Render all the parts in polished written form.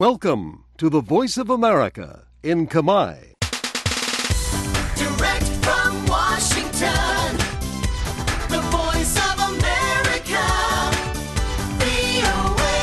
Welcome to the Voice of America in Khmer. Direct from Washington, the Voice of America, VOA.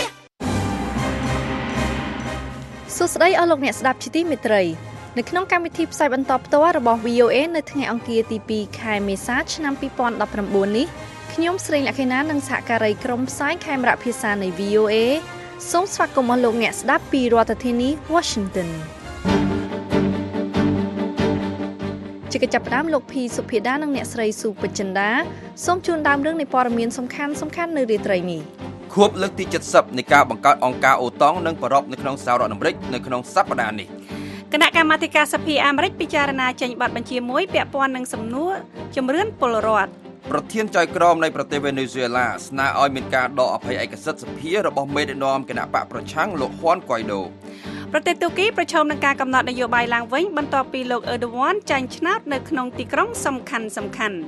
សួស្តីអស់លោកអ្នកស្ដាប់ជាទីមេត្រីនៅក្នុងកម្មវិធីផ្សាយបន្តផ្ទាល់របស់ VOA នៅថ្ងៃអង្គារទី2ខែមេសាឆ្នាំ2019នេះខ្ញុំស្រីលក្ខិណានិងសហការីក្រុមផ្សាយខេមរៈភាសានៃ VOA សូមស្វាគមន៍លោកអ្នកស្ដាប់ពីរដ្ឋធានី Washington ជាកញ្ចប់ផ្ដើមលោកភីសុភាដានិងអ្នកស្រីស៊ូពេជ្រចិន្តាសូមជូនដើមរឿងនៃព័ត៌មានសំខាន់ៗនៅរាត្រីនេះខួបលើកទី70នៃការបង្កើតអង្គការអូតង់និងប្រពៃនៅក្នុងសហរដ្ឋអាមេរិកនៅក្នុងសប្តាហ៍នេះគណៈកម្មាធិការសភាអាមេរិកពិចារណាចេញបទបញ្ជាមួយពាក់ព័ន្ធនឹងសំណួរជំរឿនពលរដ្ឋប្រធានចៅក្រមនៃប្រទេសវេណេស៊ុយអេឡាស្នើឲ្យមានការដកអភ័យឯកសិទ្ធិសភារបស់មេដឹកនាំគណៈបកប្រឆាំងលោកហ៊ុនហ្គួយដូប្រទេសទូគីប្រឈមនឹងការកំណត់នយោបាយឡើងវិញបន្ទាប់ពីលោកអឺដូវ៉ាន់ចាញ់ឆ្នោតនៅក្នុងទីក្រុងសំខាន់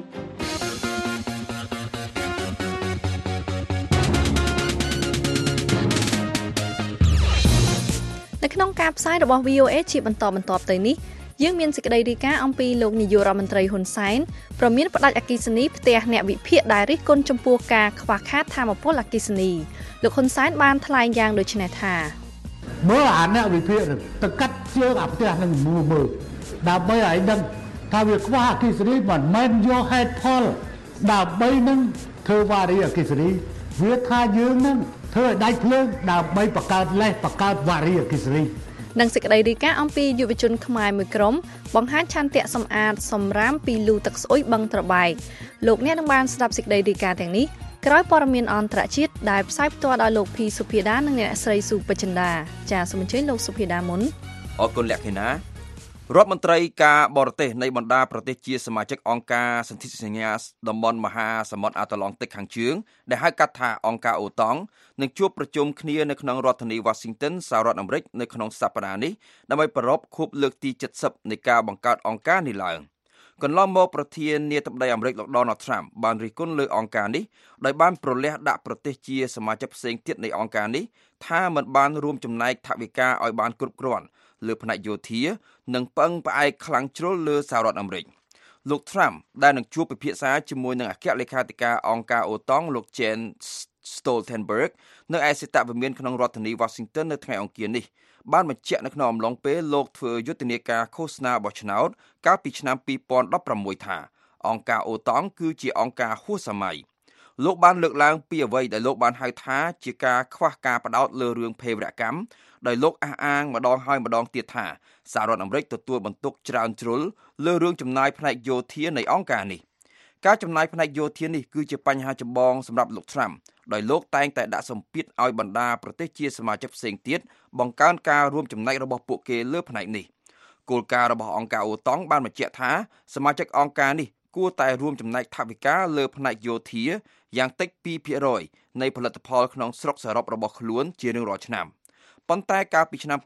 នៅក្នុងការផ្សាយរបស់ VOA ជាបន្តទៅនេះយើងមានសេចក្តីរាយការណ៍អំពីលោកនាយករដ្ឋមន្ត្រីហ៊ុនសែនប្រមានផ្ដាច់អគ្គិសនីផ្ទះអ្នកវិភាគដែលរិះគន់ចំពោះការខ្វះខាតថាមពលអគ្គិសនីលោកហ៊ុនសែនបានថ្លែងយ៉ាងដូចនេះថាមើលអាអ្នកវិភាគទៅកាត់ជើងអាផ្ទះនឹងមើលដើម្បីឲ្យដឹងថាវាខ្វះអគ្គិសនីមិនមែនយកហេតុផលដើម្បីនឹងធ្វើវារីអគ្គិសនីវាថាយើងនឹងធ្វើឲ្យដាច់ភ្លើងដើម្បីបង្កើតលេសបង្កើតវារីអគ្គិសនីនិងសេចក្តីរាយការណ៍អំពីយុវជនខ្មែរមួយក្រុមបង្ហាញឆន្ទៈសម្អាតសម្រាមពីលូទឹកស្អុយបឹងត្របែកលោកអ្នកនឹងបានស្ដាប់សេចក្តីរាយការណ៍ទាំងនេះក្រោយព័ត៌មានអន្តរជាតិដែលផ្សាយផ្ទាល់ដោយលោកភីសុភាដានិងអ្នកស្រីស៊ូពេជ្រចិន្តាចាសសូមអញ្ជើញលោកសុភាដាមុនអរគុណលក្ខិណារដ្ឋមន្ត្រីការបរទេសនៃបណ្ដាប្រទេសជាសមាជិកអង្គការសន្ធិសញ្ញាតំបន់មហាសមុទ្រអាត្លង់តិកខាងជើងដែលហៅកាត់ថាអង្គការអូតង់នឹងជួបប្រជុំគ្នានៅក្នុងរដ្ឋធានី Washington សហរដ្ឋអាមេរិកនៅក្នុងសប្តាហ៍នេះដើម្បីប្រារព្ធខួបលើកទី70នៃការបង្កើតអង្គការនេះឡើងកន្លងមកប្រធានាធិបតីអាមេរិកលោក Donald Trump បានរិះគន់លើអង្គការនេះដោយបានប្រលះដាក់ប្រទេសជាសមាជិកផ្សេងទៀតនៃអង្គការនេះថាមិនបានរួមចំណែកថវិកាឲ្យបានគ្រប់គ្រាន់លើផ្នែកយោធានិងពឹងផ្អែកខ្លាំងជ្រុលលើសហរដ្ឋអាមេរិកលោក Trump ដែលនឹងជួបពិភាក្សាជាមួយនឹងអគ្គលេខាធិការអង្គការអូតង់លោក Jens Stoltenberg នៅឯសេតវិមានក្នុងរដ្ឋធានី Washington នៅថ្ងៃអង្គារនេះបានបញ្ជាក់នៅក្នុងអំឡុងពេលលោកធ្វើយុទ្ធនាការឃោសនាបោះឆ្នោតកាលពីឆ្នាំ2016ថាអង្គការអូតង់គឺជាអង្គការហួសសម័យលោកបានលើកឡើងពីអ្វីដែលលោកបានហៅថាជាការខ្វះការផ្ដោតលើរឿងភេរវកម្មដោយលោកអះអាងម្ដងហើយម្ដងទៀតថាសហរដ្ឋអាមេរិកទទួលបន្ទុកច្រើនជ្រុលលើរឿងចំណាយផ្នែកយោធានៃអង្គការនេះការចំណាយផ្នែកយោធានេះគឺជាបញ្ហាចម្បងសម្រាប់លោក Trump ដោយលោកតែងតែដាក់សម្ពាធឲ្យបណ្ដាប្រទេសជាសមាជិកផ្សេងទៀតបង្កើនការរួមចំណែករបស់ពួកគេលើផ្នែកនេះគោលការណ៍របស់អង្គការអូតង់បានបញ្ជាក់ថាសមាជិកអង្គការនេះគួរតែរួមចំណែកថវិកាលើផ្នែកយោធាយ៉ាងតិច 2% នៃផលិតផលក្នុងស្រុកសរុបរបស់ខ្លួនជារៀងរាល់ឆ្នាំប៉ុន្តែកាលពីឆ្នាំ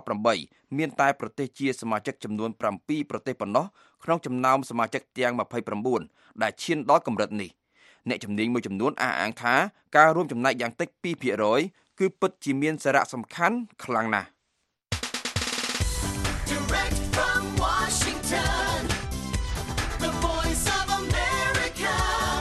2018មានតែប្រទេសជាសមាជិកចំនួន7ប្រទេសប៉ុណ្ណោះក្នុងចំណោមសមាជិកទាំង29ដែលឈានដល់កម្រិតនេះអ្នកជំនាញមួយចំនួនអះអាងថាការរួមចំណែកយ៉ាងតិច 2% គឺពិតជាមានសារៈសំខាន់ខ្លាំងណាស់ Direct from Washington, the Voice of America,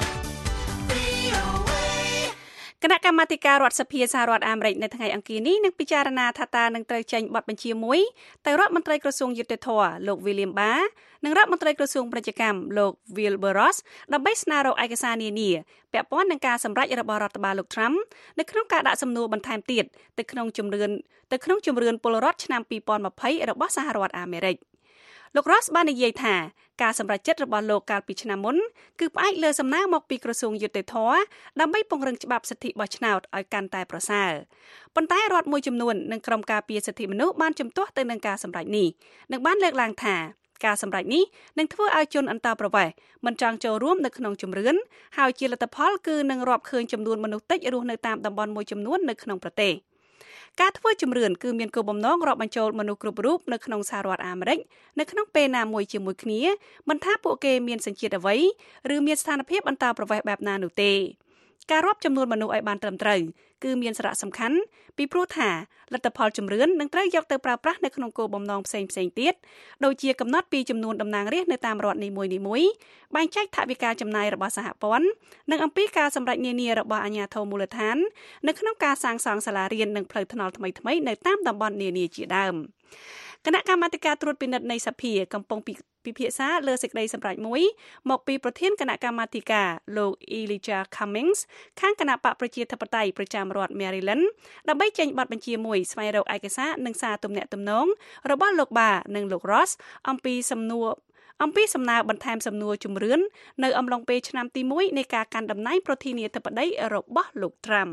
VOA. គណៈកម្មាធិការរដ្ឋសភាសហរដ្ឋអាមេរិកនៅថ្ងៃអង្គារនេះនឹងពិចារណាថាតើនឹងត្រូវចេញបទបញ្ជាមួយទៅរដ្ឋមន្ត្រីក្រសួងយុត្តិធម៌លោក William Barr និងរដ្ឋមន្ត្រីក្រសួងពាណិជ្ជកម្មលោក Wilbur Ross ដើម្បីស្នើរកឯកសារនានាពាក់ព័ន្ធនឹងការសម្រេចរបស់រដ្ឋបាលលោក Trump នៅក្នុងការដាក់សំណួរបន្ថែមទៀតទៅក្នុងជំរឿនពលរដ្ឋឆ្នាំ2020របស់សហរដ្ឋអាមេរិកលោក Ross បាននិយាយថាការសម្រេចចិត្តរបស់លោកកាលពីឆ្នាំមុនគឺផ្អែកលើសំណើមកពីក្រសួងយុត្តិធម៌ដើម្បីពង្រឹងច្បាប់សិទ្ធិបោះឆ្នោតឲ្យកាន់តែប្រសើរប៉ុន្តែរដ្ឋមួយចំនួននិងក្រុមការពារសិទ្ធិមនុស្សបានជំទាស់ទៅនឹងការសម្រេចនេះនិងបានលើកឡើងថាការសម្រេចនេះនឹងធ្វើឲ្យជនអន្តោប្រវេសន៍មិនចង់ចូលរួមនៅក្នុងជំរឿនហើយជាលទ្ធផលគឺនឹងរាប់ឃើញចំនួនមនុស្សតិចរស់នៅតាមតំបន់មួយចំនួននៅក្នុងប្រទេសការធ្វើជំរឿនគឺមានគោលបំណងរាប់បញ្ចូលមនុស្សគ្រប់រូបនៅក្នុងសហរដ្ឋអាមេរិកនៅក្នុងពេលណាមួយជាមួយគ្នាមិនថាពួកគេមានសញ្ជាតិអ្វីឬមានស្ថានភាពអន្តោប្រវេសន៍បែបណានោះទេការរាប់ចំនួនមនុស្សឲ្យបានត្រឹមត្រូវគឺមានសារៈសំខាន់ពីព្រោះថាលទ្ធផលជំរឿននឹងត្រូវយកទៅប្រើប្រាស់នៅក្នុងគោលបំណងផ្សេងៗទៀតដូចជាកំណត់ពីចំនួនតំណាងរាស្ត្រនៅតាមរដ្ឋនីមួយៗបែងចែកថវិកាចំណាយរបស់សហព័ន្ធនិងអំពីការសម្រេចនានារបស់អាជ្ញាធរមូលដ្ឋាននៅក្នុងការសាងសង់សាលារៀននិងផ្លូវថ្នល់ថ្មីៗនៅតាមតំបន់នានាជាដើមគណៈកម្មាធិការត្រួតពិនិត្យនៃសភាកំពុងពិភាក្សាលើសេចក្តីសម្រេចមួយមកពីប្រធានគណៈកម្មាធិការលោក Elijah Cummings ខាងគណៈបកប្រជាធិបតេយ្យប្រចាំរដ្ឋ Maryland ដើម្បីចេញបទបញ្ជាមួយស្វែងរកឯកសារនិងសារទំនាក់ទំនងរបស់លោកបានិងលោក Ross អំពីសំណើបន្ថែមសំណួរជំរឿននៅអំឡុងពេលឆ្នាំទី1នៃការកាន់តំណែងប្រធានាធិបតីរបស់លោក Trump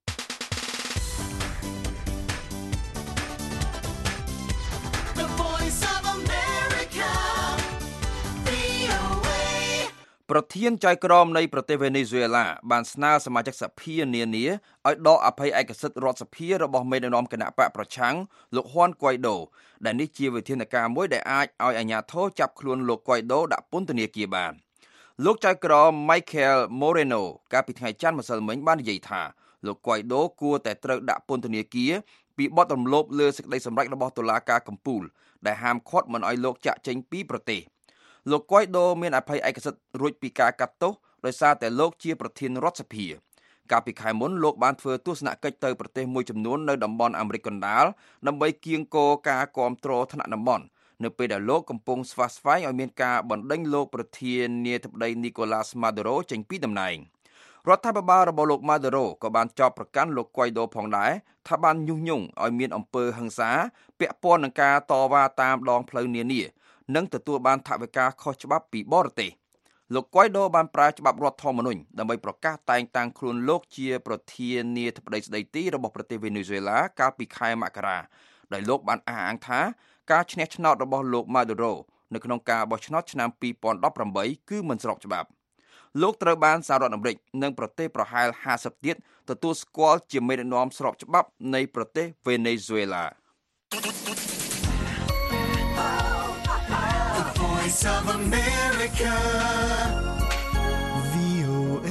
ប្រធានចៅក្រមនៃប្រទេសវេណេស៊ុយអេឡាបានស្នើសមាជិកសភានានាឲ្យដកអភ័យឯកសិទ្ធិរដ្ឋសភារបស់មេដឹកនាំគណៈបកប្រឆាំងលោកហ៊ុន ហ្គួយដូដែលនេះជាវិធានការមួយដែលអាចឲ្យអាជ្ញាធរចាប់ខ្លួនលោក ហ្គួយដូដាក់ពន្ធនាគារបានលោកចៅក្រម Michael Moreno កាលពីថ្ងៃច័ន្ទម្សិលមិញបាននិយាយថាលោក ហ្គួយដូគួរតែត្រូវដាក់ពន្ធនាគារពីបទរំលោភលើសេចក្តីសម្រេចរបស់តុលាការកំពូលដែលហាមឃាត់មិនឲ្យលោកចាក់ចេញពីប្រទេសលោក ហ្គួយដូមានអភ័យឯកសិទ្ធិរួចពីការកាត់ទោសដោយសារតែលោកជាប្រធានរដ្ឋសភាកាលពីខែមុនលោកបានធ្វើទស្សនកិច្ចទៅប្រទេសមួយចំនួននៅតំបន់អាមេរិកកណ្ដាលដើម្បីគៀងគរការគាំទ្រថ្នាក់តំបន់នៅពេលដែលលោកកំពុងស្វាស្វែងឲ្យមានការបណ្ដេញលោកប្រធានាធិបតី Nicolas Maduro ចេញពីតំណែងរដ្ឋាភិបាលរបស់លោក Maduro ក៏បានចោទប្រកាន់លោក ហ្គួយដូផងដែរថាបានញុះញង់ឲ្យមានអំពើហិង្សាពាក់ព័ន្ធនឹងការតវ៉ាតាមដងផ្លូវនានានិងទទួលបានថវិកាខុសច្បាប់ពីបរទេសលោក ហ្គួយដូបានប្រើច្បាប់រដ្ឋធម្មនុញ្ញដើម្បីប្រកាសតែងតាំងខ្លួនលោកជាប្រធានាធិបតីស្ដីទីរបស់ប្រទេសវេណេស៊ុយអេឡាកាលពីខែមករាដោយលោកបានអះអាងថាការឈ្នះឆ្នោតរបស់លោក Maduro នៅក្នុងការបោះឆ្នោតឆ្នាំ2018គឺមិនស្របច្បាប់លោកត្រូវបានសហរដ្ឋអាមេរិកនិងប្រទេសប្រហែល50ទៀតទទួលស្គាល់ជាមេដឹកនាំស្របច្បាប់នៃប្រទេសវេណេស៊ុយអេឡា Voice of America, VOA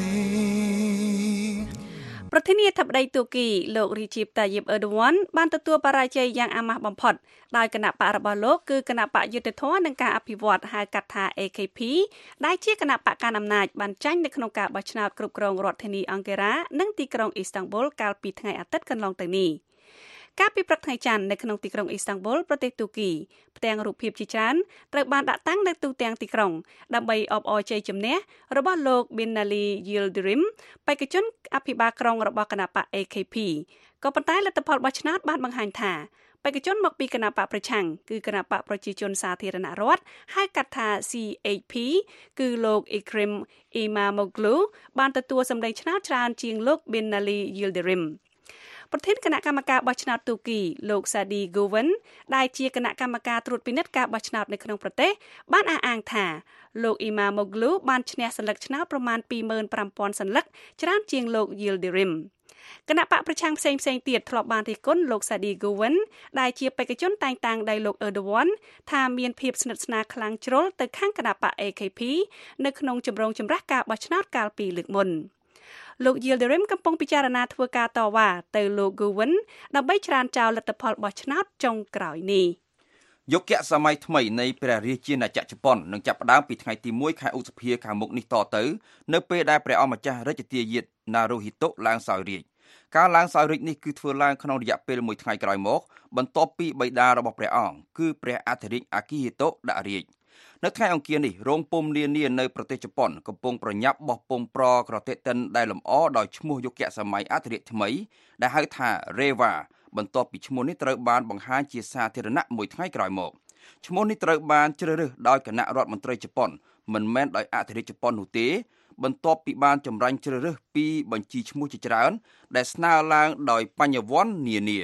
ប្រធានាធិបតីទូគីលោក Recep Tayyip Erdogan បានទទួលបរាជ័យយ៉ាងអាម៉ាស់បំផុតដោយគណៈបករបស់លោកគឺគណៈបកយុត្តិធម៌និងការអភិវឌ្ឍហៅកាត់ថា AKP ដែលជាគណៈបកកណ្ដាលអំណាចបានចាញ់នៅក្នុងការបោះឆ្នោតគ្រប់គ្រងរដ្ឋធានីអង្គារ៉ានិងទីក្រុងអ៊ីស្តង់ប៊ុលកាលពីថ្ងៃអាទិត្យកន្លងទៅនេះកាលពីព្រឹកថ្ងៃច័ន្ទនៅក្នុងទីក្រុងអ៊ីស្តង់ប៊ុលប្រទេសទូគីផ្ទាំងរូបភាពជាច្រើនត្រូវបានដាក់តាំងនៅទូទាំងទីក្រុងដើម្បីអបអរជ័យជំនះរបស់លោក Binali Yildirim បេក្ខជនអភិបាលក្រុងរបស់គណៈបក AKP ក៏ប៉ុន្តែលទ្ធផលបោះឆ្នោតបានបង្ហាញថាបេក្ខជនមកពីគណៈបកប្រឆាំងគឺគណៈបកប្រជាជនសាធារណរដ្ឋហៅកាត់ថា CHP គឺលោក Ikrim Imamoglu បានទទួលសម្លេងឆ្នោតច្រើនជាងលោក Binali Yildirimប្រធានគណៈកម្មការបោះឆ្នោតទូគីលោក Sadi Govan ដែលជាគណៈកម្មការត្រួតពិនិត្យការបោះឆ្នោតនៅក្នុងប្រទេសបានអះអាងថាលោក Imamoglu បានឈ្នះសន្លឹកឆ្នោតប្រមាណ 25,000 សន្លឹកច្រើនជាងលោក Yildirim គណៈបកប្រឆាំងផ្សេងៗទៀតធ្លាប់បានរិះគន់លោក Sadi Govan ដែលជាបេក្ខជនតែងតាំងដោយលោក Erdogan ថាមានភាពស្និទ្ធស្នាលខ្លាំងជ្រុលទៅខាងគណៈបក AKP នៅក្នុងជំរងចម្រាស់ការបោះឆ្នោតកាលពីលើកមុនលោក Yildirim កំពុងពិចារណាធ្វើការតវ៉ាទៅលោក Govan ដើម្បីច្រានចោលលទ្ធផលបោះឆ្នោតចុងក្រោយនេះយុគសម័យថ្មីនៃព្រះរាជាណាចក្រជប៉ុននឹងចាប់ផ្ដើមពីថ្ងៃទី1ខែឧសភាខាងមុខនេះតទៅនៅពេលដែលព្រះអង្គម្ចាស់រាជទាយាទ Naruhito ឡើងសោយរាជ្យការឡើងសោយរាជ្យនេះគឺធ្វើឡើងក្នុងរយៈពេល1ថ្ងៃក្រោយមកបន្ទាប់ពីបិតារបស់ព្រះអង្គគឺព្រះអធិរាជ Akihito ដាក់រាជ្យនៅថ្ងៃអង្គារនេះរោងពុម្ពនានានៅប្រទេសជប៉ុនកំពុងប្រញាប់បោះពុម្ពប្រក្រតិតិនដែលលម្អដោយឈ្មោះយុគសម័យអធិរាជថ្មីដែលហៅថា Reiwa បន្ទាប់ពីឈ្មោះនេះត្រូវបានបង្ហាញជាសាធារណៈមួយថ្ងៃក្រោយមកឈ្មោះនេះត្រូវបានជ្រើសរើសដោយគណៈរដ្ឋមន្ត្រីជប៉ុនមិនមែនដោយអធិរាជជប៉ុននោះទេបន្ទាប់ពីបានចម្រាញ់ជ្រើសរើសពីបញ្ជីឈ្មោះជាច្រើនដែលស្នើឡើងដោយបញ្ញវន្តនានា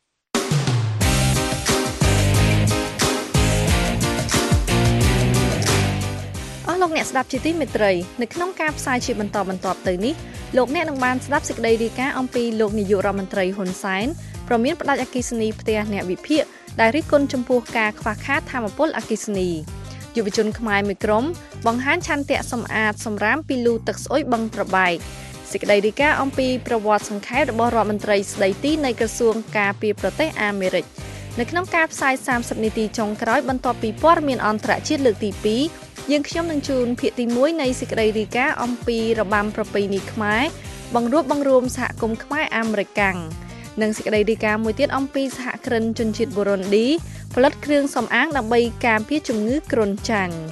លោកអ្នកស្ដាប់ជាទីមេត្រីនៅក្នុងការផ្សាយជាបន្តបន្ទាប់ទៅនេះលោកអ្នកនឹងបានស្ដាប់សេចក្តីរាយការណ៍អំពីលោកនាយករដ្ឋមន្ត្រីហ៊ុនសែនប្រមានផ្ដាច់អគ្គិសនីផ្ទះអ្នកវិភាគដែលរិះគន់ចំពោះការខ្វះខាតថាមពលអគ្គិសនីយុវជនខ្មែរមួយក្រុមបង្ហាញឆន្ទៈសម្អាតសម្រាមពីលូទឹកស្អុយបឹងត្របែកសេចក្តីរាយការណ៍អំពីប្រវត្តិសង្ខេបរបស់រដ្ឋមន្ត្រីស្ដីទីនៃក្រសួងការពារប្រទេសអាមេរិកនៅក្នុងការផ្សាយ30នាទីចុងក្រោយបន្ទាប់ពីព័ត៌មានអន្តរជាតិលើកទី2យើងខ្ញុំនឹងជូនភាគទី1នៃសេចក្តីរាយការណ៍អំពីរបាំប្រពៃណីខ្មែរបង្រួបបង្រួមសហគមន៍ខ្មែរអាមេរិកាំងនិងសេចក្តីរាយការណ៍មួយទៀតអំពីសហគ្រិនជនជាតិប៊ូរុនឌីផលិតគ្រឿងសម្អាងដើម្បីការពារជំងឺគ្រុនចាញ់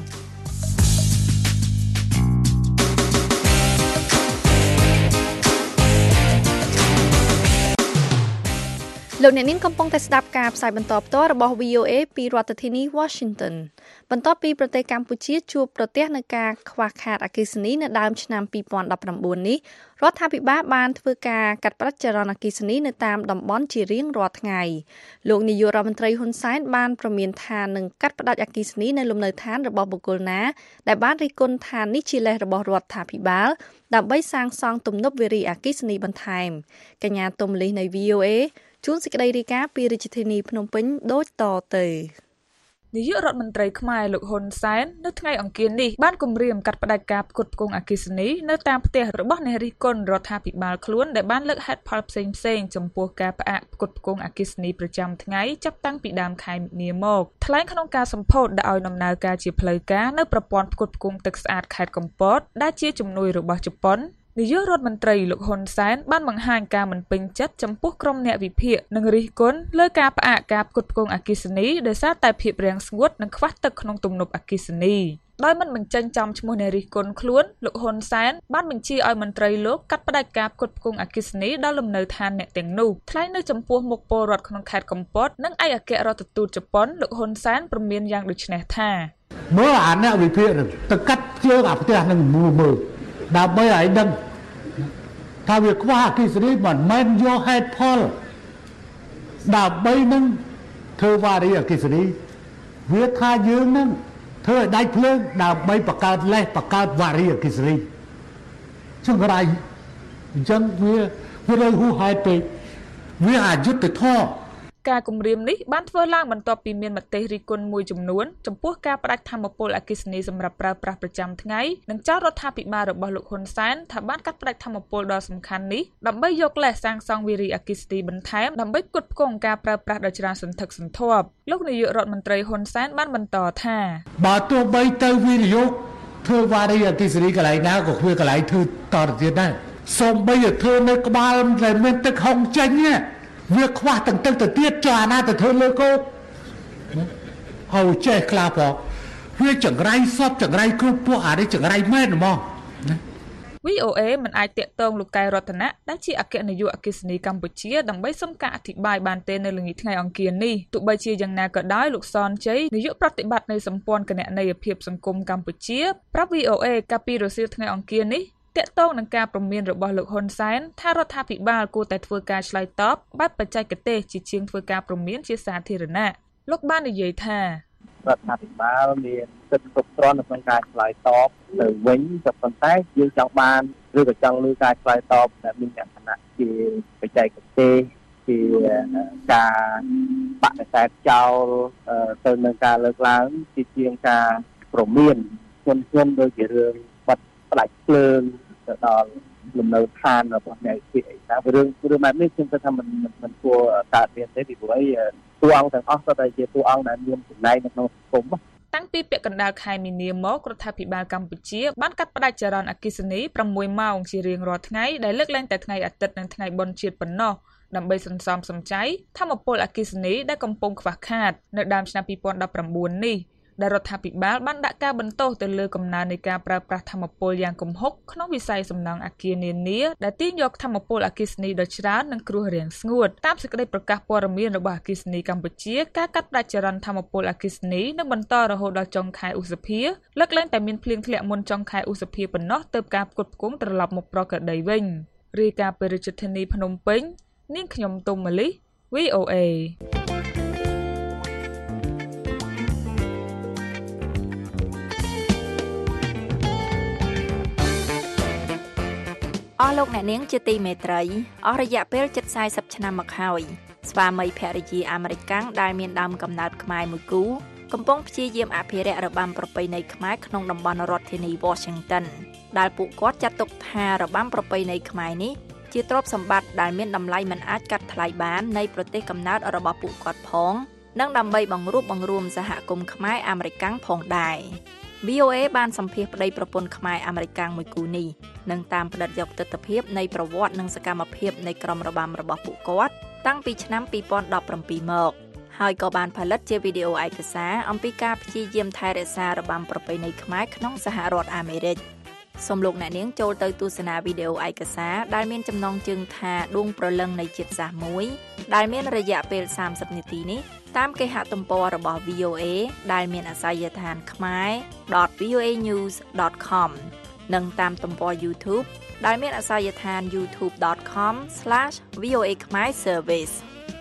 លោកអ្នកនាងកំពុងតែស្ដាប់ការផ្សាយបន្តផ្ទាល់របស់ VOA ពីរដ្ឋធានី Washington បន្ទាប់ពីប្រទេសកម្ពុជាជួបប្រទះនឹងការខ្វះខាតអគ្គិសនីនៅដើមឆ្នាំ2019នេះរដ្ឋាភិបាលបានធ្វើការកាត់ផ្តាច់ចរន្តអគ្គិសនីនៅតាមតំបន់ជារៀងរាល់ថ្ងៃលោកនាយករដ្ឋមន្ត្រីហ៊ុនសែនបានប្រមានថានឹងកាត់ផ្តាច់អគ្គិសនីនៅលំនៅឋានរបស់បុគ្គលណាដែលបានរិះគន់ថានេះជាលេសរបស់រដ្ឋាភិបាលដើម្បីសាងសង់ទំនប់វារីអគ្គិសនីបន្ថែមកញ្ញាទុំលីសនៃ VOAជួនសេចក្តីរាយការណ៍ពីរាជធានីភ្នំពេញដូចតទៅនាយករដ្ឋមន្ត្រីខ្មែរលោកហ៊ុនសែននៅថ្ងៃអង្គារនេះបានគម្រាមកាត់ផ្តាច់ការផ្គត់ផ្គង់អគ្គិសនីនៅតាមផ្ទះរបស់អ្នករិះគន់រដ្ឋាភិបាលខ្លួនដែលបានលើកហេតុផលផ្សេងៗចំពោះការផ្អាកផ្គត់ផ្គង់អគ្គិសនីប្រចាំថ្ងៃចាប់តាំងពីដើមខែមីនាមកថ្លែងក្នុងការសម្ពោធដាក់ឲ្យដំណើរការជាផ្លូវការនៅប្រព័ន្ធផ្គត់ផ្គង់ទឹកស្អាតខេត្តកំពតដែលជាជំនួយរបស់ជប៉ុននាយករដ្ឋមន្ត្រីលោកហ៊ុនសែនបានបង្ហាញការមិនពេញចិត្តចំពោះក្រុមអ្នកវិភាគនិងរិះគន់លើការផ្អាកការផ្គត់ផ្គង់អគ្គិសនីដោយសារតែភាពរាំងស្ងួតនិងខ្វះទឹកក្នុងទំនប់អគ្គិសនីដោយមិនបញ្ចេញចំឈ្មោះអ្នករិះគន់ខ្លួនលោកហ៊ុនសែនបានបញ្ជាឲ្យមន្ត្រីលោកកាត់ផ្តាច់ការផ្គត់ផ្គង់អគ្គិសនីដល់លំនៅឋានអ្នកទាំងនោះថ្លែងនៅចំពោះមុខពលរដ្ឋក្នុងខេត្តកំពតនិងឯកអគ្គរដ្ឋទូតជប៉ុនលោកហ៊ុនសែនព្រមានយ៉ាងដូចនេះថាមើលអាអ្នកវិភាគទៅកាត់ជើងអាផ្ទះនឹងមើលដើម្បីឲ្យដឹងថាវាខ្វះអគ្គិសនីមិនមែនយកហេតុផលដើម្បីនឹងធ្វើវារីអគ្គិសនីវាថាយើងនឹងធ្វើឲ្យដាច់ភ្លើងដើម្បីបង្កើតលេសបង្កើតវារីអគ្គិសនីចង្រៃអញ្ចឹងវាលើហួសហេតុពេកវាអយុត្តិធម៌ការគម្រាមនេះបានធ្វើឡើងបន្ទាប់ពីមានមតិរិះគន់មួយចំនួនចំពោះការផ្តាច់ថាមពលអគ្គិសនីសម្រាប់ប្រើប្រាស់ប្រចាំថ្ងៃនិងចោទរដ្ឋាភិបាលរបស់លោកហ៊ុនសែនថាបានកាត់ផ្តាច់ថាមពលដ៏សំខាន់នេះដើម្បីយកលេសសាងសង់វារីអគ្គិសនីបន្ថែមដើម្បីផ្គត់ផ្គង់ការប្រើប្រាស់ដ៏ច្រើនសន្ធឹកសន្ធាប់លោកនាយករដ្ឋមន្ត្រីហ៊ុនសែនបានបន្តថាបើទោះបីទៅវិនិយោគធ្វើវារីអគ្គិសនីកន្លែងណាក៏វាកន្លែងធ្វើតទៅទៀតដែរសូម្បីតែធ្វើនៅក្បាលដែលមានទឹកហុងចេញវាខ្វះទាំងទឹកទៅទៀតចុះអាណាទៅធ្វើលើកោកហើយចេះខ្លះផងវាចង្រៃសពចង្រៃគ្រប់ពួកអានេះចង្រៃមែនហ្មង VOA មិនអាចតាក់ទងលោកកែវរតនៈដែលជាអគ្គនាយកអគ្គិសនីកម្ពុជាដើម្បីសុំការអធិប្បាយបានទេនៅល្ងាចថ្ងៃអង្គារនេះទោះបីជាយ៉ាងណាក៏ដោយលោកសនជ័យនាយកប្រតិបត្តិនៃសម្ព័ន្ធគណនេយ្យភាពសង្គមកម្ពុជាប្រាប់ VOA កាលពីរសៀលថ្ងៃអង្គារនេះតាក់ទងនឹងការព្រមានរបស់លោកហ៊ុនសែនថារដ្ឋាភិបាលគួរតែធ្វើការឆ្លើយតបបែបបច្ចេកទេសជាជាងធ្វើការព្រមានជាសាធារណៈលោកបាននិយាយថារដ្ឋាភិបាលមានសិទ្ធិគ្រប់គ្រាន់នៅក្នុងការឆ្លើយតបទៅវិញក៏ប៉ុន្តែយើងចង់បានឬក៏ចង់លើការឆ្លើយតបដែលមានលក្ខណៈជាបច្ចេកទេសជាការបដិសេធចោលទៅនឹងការលើកឡើងជាជាងការព្រមានខ្ញុំដូចជារឿងបាត់ផ្ដាច់ភ្លើងទៅដល់លំនៅឋានរបស់អ្នកវិភាគថារឿងបែបនេះខ្ញុំគិតថាมันគួរកើតមានទេពីព្រោះតួអង្គទាំងអស់សុទ្ធតែជាតួអង្គដែលមានចំណែកនៅក្នុងសង្គមតាំងពីពាក់កណ្ដាលខែមីនាមករដ្ឋាភិបាលកម្ពុជាបានកាត់ផ្តាច់ចរន្តអគ្គិសនី6ម៉ោងជារៀងរាល់ថ្ងៃដែលលើកឡើងតែថ្ងៃអាទិត្យនិងថ្ងៃបុណ្យជាតិប៉ុណ្ណោះដើម្បីសន្សំសំចៃថាមពលអគ្គិសនីដែលកំពុងខ្វះខាតនៅដើមឆ្នាំ2019នេះដែលរដ្ឋាភិបាលបានដាក់ការបន្ទោសទៅលើកំណើននៃការប្រើប្រាស់ថាមពលយ៉ាងគំហុកក្នុងវិស័យសំណង់អគារនានាដែលទាញយកថាមពលអគ្គិសនីដ៏ច្រើននិងគ្រោះរាំងស្ងួតតាមសេចក្តីប្រកាសព័ត៌មានរបស់អគ្គិសនីកម្ពុជាការកាត់ផ្តាច់ចរន្តថាមពលអគ្គិសនីនឹងបន្តរហូតដល់ចុងខែឧសភាលើកលែងតែមានភ្លៀងធ្លាក់មុនចុងខែឧសភាប៉ុណ្ណោះទើបការផ្គត់ផ្គង់ត្រឡប់មកប្រក្រតីវិញរាយការណ៍ពីរាជធានីភ្នំពេញនាងខ្ញុំទុំម៉ាលី VOA អស់លោកអ្នកនាងជាទីមេត្រីអស់រយៈពេលជិត40ឆ្នាំមកហើយស្វាមីភរិយាអាមេរិកាំងដែលមានដើមកំណើតខ្មែរមួយគូកំពុងព្យាយាមអភិរក្សរបាំប្រពៃណីខ្មែរក្នុងតំបន់រដ្ឋធានី Washington ដែលពួកគាត់ចាត់ទុកថារបាំប្រពៃណីខ្មែរនេះជាទ្រព្យសម្បត្តិដែលមានតម្លៃមិនអាចកាត់ថ្លៃបាននៃប្រទេសកំណើតរបស់ពួកគាត់ផងនិងដើម្បីបង្រួបបង្រួមសហគមន៍ខ្មែរអាមេរិកាំងផងដែរ VOA បានសម្ភាសប្តីប្រពន្ធខ្មែរអាមេរិកាំងមួយគូនេះនិងតាមផ្ដិតយកទស្សនវិជ្ជានៃប្រវត្តិនិងសកម្មភាពនៃក្រុមរបាំរបស់ពួកគាត់តាំងពីឆ្នាំ2017មកហើយក៏បានផលិតជាវីដេអូឯកសារអំពីការព្យាយាមថែរក្សារបាំប្រពៃណីខ្មែរក្នុងសហរដ្ឋអាមេរិកសូមលោកអ្នកនាងចូលទៅទស្សនាវីដេអូឯកសារដែលមានចំណងជើងថាដួងព្រលឹងនៃជាតិសាសន៍មួយដែលមានរយៈពេល30នាទីនេះតាមគេហទំព័ររបស់ VOA ដែលមានអាសយដ្ឋានkhmer.voanews.com និងតាមទំព័រ YouTube ដែលមានអាសយដ្ឋាន youtube.com/VOA Khmer Service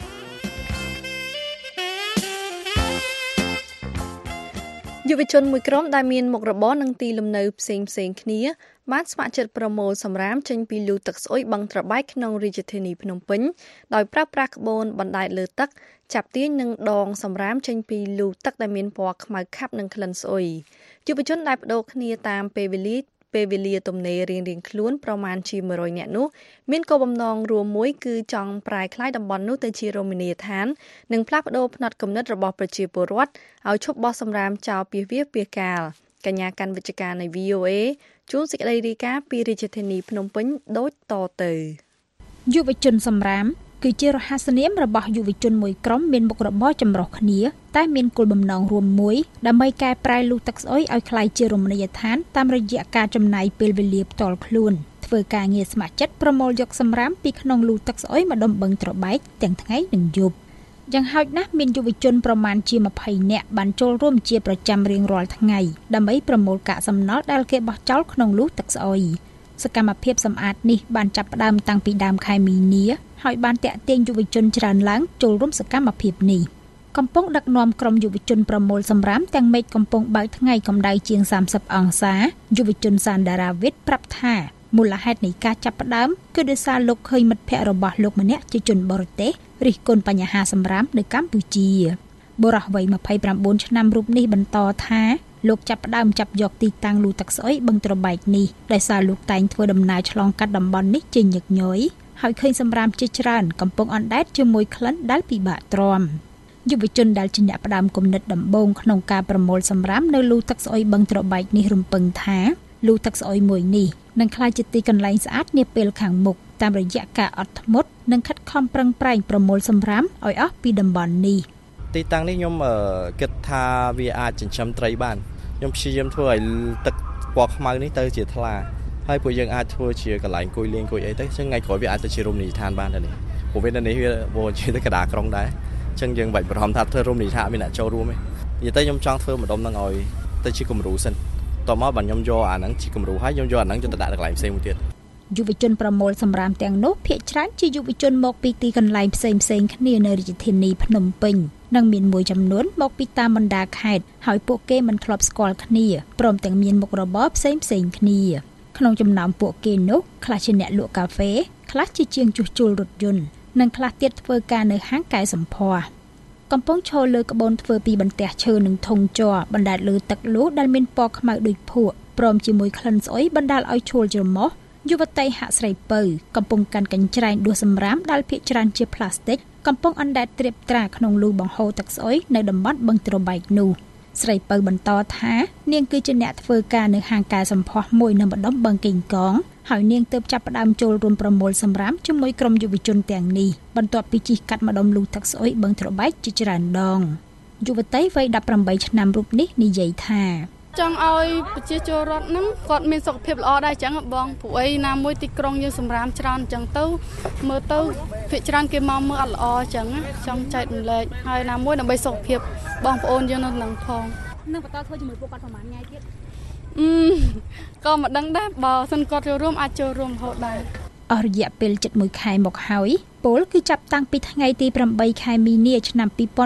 យុវជនមួយក្រុមដែលមានមុខរបរនិងទីលំនៅផ្សេងគ្នាបានស្ម័គ្រចិត្តប្រមូលសម្រាមចេញពីលូទឹកស្អុយបឹងត្របែកក្នុងរាជធានីភ្នំពេញដោយប្រើប្រាស់ក្បូនបណ្ដែតលើទឹកចាប់ទាញនិងដងសម្រាមចេញពីលូទឹកដែលមានពណ៌ខ្មៅខាប់និងក្លិនស្អុយយុវជនដែលបដូរគ្នាតាមពេលវេលាទំនេររៀងៗខ្លួនប្រមាណជា100នាក់នោះមានគោលបំណងរួមមួយគឺចង់ប្រែក្លាយតំបន់នោះទៅជារមណីយដ្ឋាននិងផ្លាស់ប្ដូរផ្នត់គំនិតរបស់ប្រជាពលរដ្ឋឲ្យឈប់បោះសម្រាមចោលពាសវាសពាសកាលកញ្ញាកាន់វិទ្យការនៃ VOA ជួនសេចក្តីរាយការណ៍ពីរាជធានីភ្នំពេញដូចតទៅយុវជនសម្រាមគឺជារហស្សនាមរបស់យុវជនមួយក្រុមមានមុខរបរចម្រុះគ្នាតែមានគោលបំណងរួមមួយដើម្បីកែប្រែលូទឹកស្អុយឲ្យក្លាយជារមណីយដ្ឋានតាមរយៈការចំណាយពេលវេលាផ្ទាល់ខ្លួនធ្វើការងារស្ម័គ្រចិត្តប្រមូលយកសម្រាមពីក្នុងលូទឹកស្អុយមកដុំបឹងត្របែកទាំងថ្ងៃនិងយប់យ៉ាងហោចណាស់មានយុវជនប្រមាណជា20នាក់បានចូលរួមជាប្រចាំរៀងរាល់ថ្ងៃដើម្បីប្រមូលកាកសំណល់ដែលគេបោះចោលក្នុងលូទឹកស្អុយសកម្មភាពសម្អាតនេះបានចាប់ផ្ដើមតាំងពីដើមខែមីនាហើយបានតាក់ទាញយុវជនច្រើនឡើងចូលរួមសកម្មភាពនេះកំពុងដឹកនាំក្រុមយុវជនប្រមូលសម្រាមទាំងមេឃកំពុងបើកថ្ងៃកម្ដៅជាង30អង្សាយុវជនសានដារាវិតប្រាប់ថាមូលហេតុនៃការចាប់ផ្ដើមគឺដោយសារលោកឃើញមិត្តភ័ក្តិរបស់លោកម្នាក់ជាជនបរទេសរិះគន់បញ្ហាសម្រាមនៅកម្ពុជាបុរសវ័យ29ឆ្នាំរូបនេះបន្តថាលោកចាប់ផ្ដើមចាប់យកទីតាំងលូទឹកស្អុយបឹងត្របែកនេះដោយសារលោកតែងធ្វើដំណើរឆ្លងកាត់តំបន់នេះជាញឹកញយហើយឃើញសម្រាមជាច្រើនកំពុងអណ្ដែតជាមួយក្លិនដែលពិបាកទ្រាំយុវជនដែលជាអ្នកផ្ដើមគំនិតដំបូងក្នុងការប្រមូលសម្រាមនៅលូទឹកស្អុយបឹងត្របែកនេះរំពឹងថាលូទឹកស្អុយមួយនេះនឹងក្លាយជាទីកន្លែងស្អាតនាពេលខាងមុខតាមរយៈការអត់ធ្មត់និងខិតខំប្រឹងប្រែងប្រមូលសម្រាមឲ្យអស់ពីតំបន់នេះទីតាំងនេះខ្ញុំគិតថាវាអាចចិញ្ចឹមត្រីបានខ្ញុំព្យាយាមធ្វើឲ្យទឹកពណ៌ខ្មៅនេះទៅជាថ្លាហើយពួកយើងអាចធ្វើជាកន្លែងអង្គុយលេងអង្គុយអីទៅចឹងថ្ងៃក្រោយវាអាចទៅជារមណីយដ្ឋានបានដែរនេះព្រោះវានៅនេះវាជាទៅកណ្ដាលក្រុងដែរចឹងយើងបាច់បារម្ភថាធ្វើរមណីយដ្ឋានមានអ្នកចូលរួមទេនិយាយទៅខ្ញុំចង់ធ្វើម្ដុំហ្នឹងឲ្យទៅជាគំរូសិនតោះមកបើខ្ញុំយកអាហ្នឹងជាគំរូហើយខ្ញុំយកអាហ្នឹងទៅដាក់កន្លែងផ្សេងមួយទៀតយុវជនប្រមូលសម្រាមទាំងនោះភាគច្រើនជាយុវជនមកពីទីកន្លែងផ្សេងគ្នានៅរាជធានីភ្នំពេញនិងមានមួយចំនួនមកពីតាមបណ្ដាខេត្តហើយពួកគេមិនធ្លាប់ស្គាល់គ្នាព្រមទាំងមានមុខរបរផ្សេងគ្នាក្នុងចំណោមពួកគេនោះខ្លះជាអ្នកលក់កាហ្វេខ្លះជាជាងជួសជុលរថយន្តនិងខ្លះទៀតធ្វើការនៅហាងកែសម្ផស្សកំពុងឈរលើក្បូនធ្វើពីបន្ទះឈើនិងធុងជ័របណ្ដែតលើទឹកលូដែលមានពណ៌ខ្មៅដូចភក់ព្រមជាមួយក្លិនស្អុយបណ្ដាលឲ្យឈួលច្រមុះយុវតីហាក់ស្រីពៅកំពុងកាន់កញ្ច្រែងដួសសម្រាមដែលភាគច្រើនជាផ្លាស្ទិកកំពុងអណ្ដែតត្រៀបត្រាក្នុងលូបង្ហូរទឹកស្អុយនៅតំបន់បឹងត្របែកនោះស្រីពៅបន្តថានាងគឺជាអ្នកធ្វើការនៅហាងកែសម្ផស្សមួយនៅម្ដុំបឹងកេងកងហើយនាងទើបចាប់ផ្ដើមចូលរួមប្រមូលសម្រាមជាមួយក្រុមយុវជនទាំងនេះបន្ទាប់ពីជិះកាត់ម្ដុំលូទឹកស្អុយបឹងត្របែកជាច្រើនដងយុវតីវ័យ18ឆ្នាំរូបនេះនិយាយថាចង់ឲ្យប្រជាជនរដ្ឋហ្នឹងគាត់មានសុខភាពល្អដែរអញ្ចឹងបងព្រោះអីណាមួយទីក្រុងយើងសម្រាមច្រើនអញ្ចឹងទៅមើលទៅភាគច្រើនគេមកមើលអត់ល្អអញ្ចឹងចង់ចែករំលែកហើយណាមួយដើម្បីសុខភាពបងប្អូនយើងនៅនឹងផងនឹងបន្តធ្វើជាមួយពួកគាត់ប្រហែលថ្ងៃទៀតក៏មិនដឹងដែរបើសិនគាត់ចូលរួមអាចចូលរួមរហូតដែរអស់រយៈពេលជិត1ខែមកហើយពលគឺចាប់តាំងពីថ្ងៃទី8ខែមីនាឆ្នាំ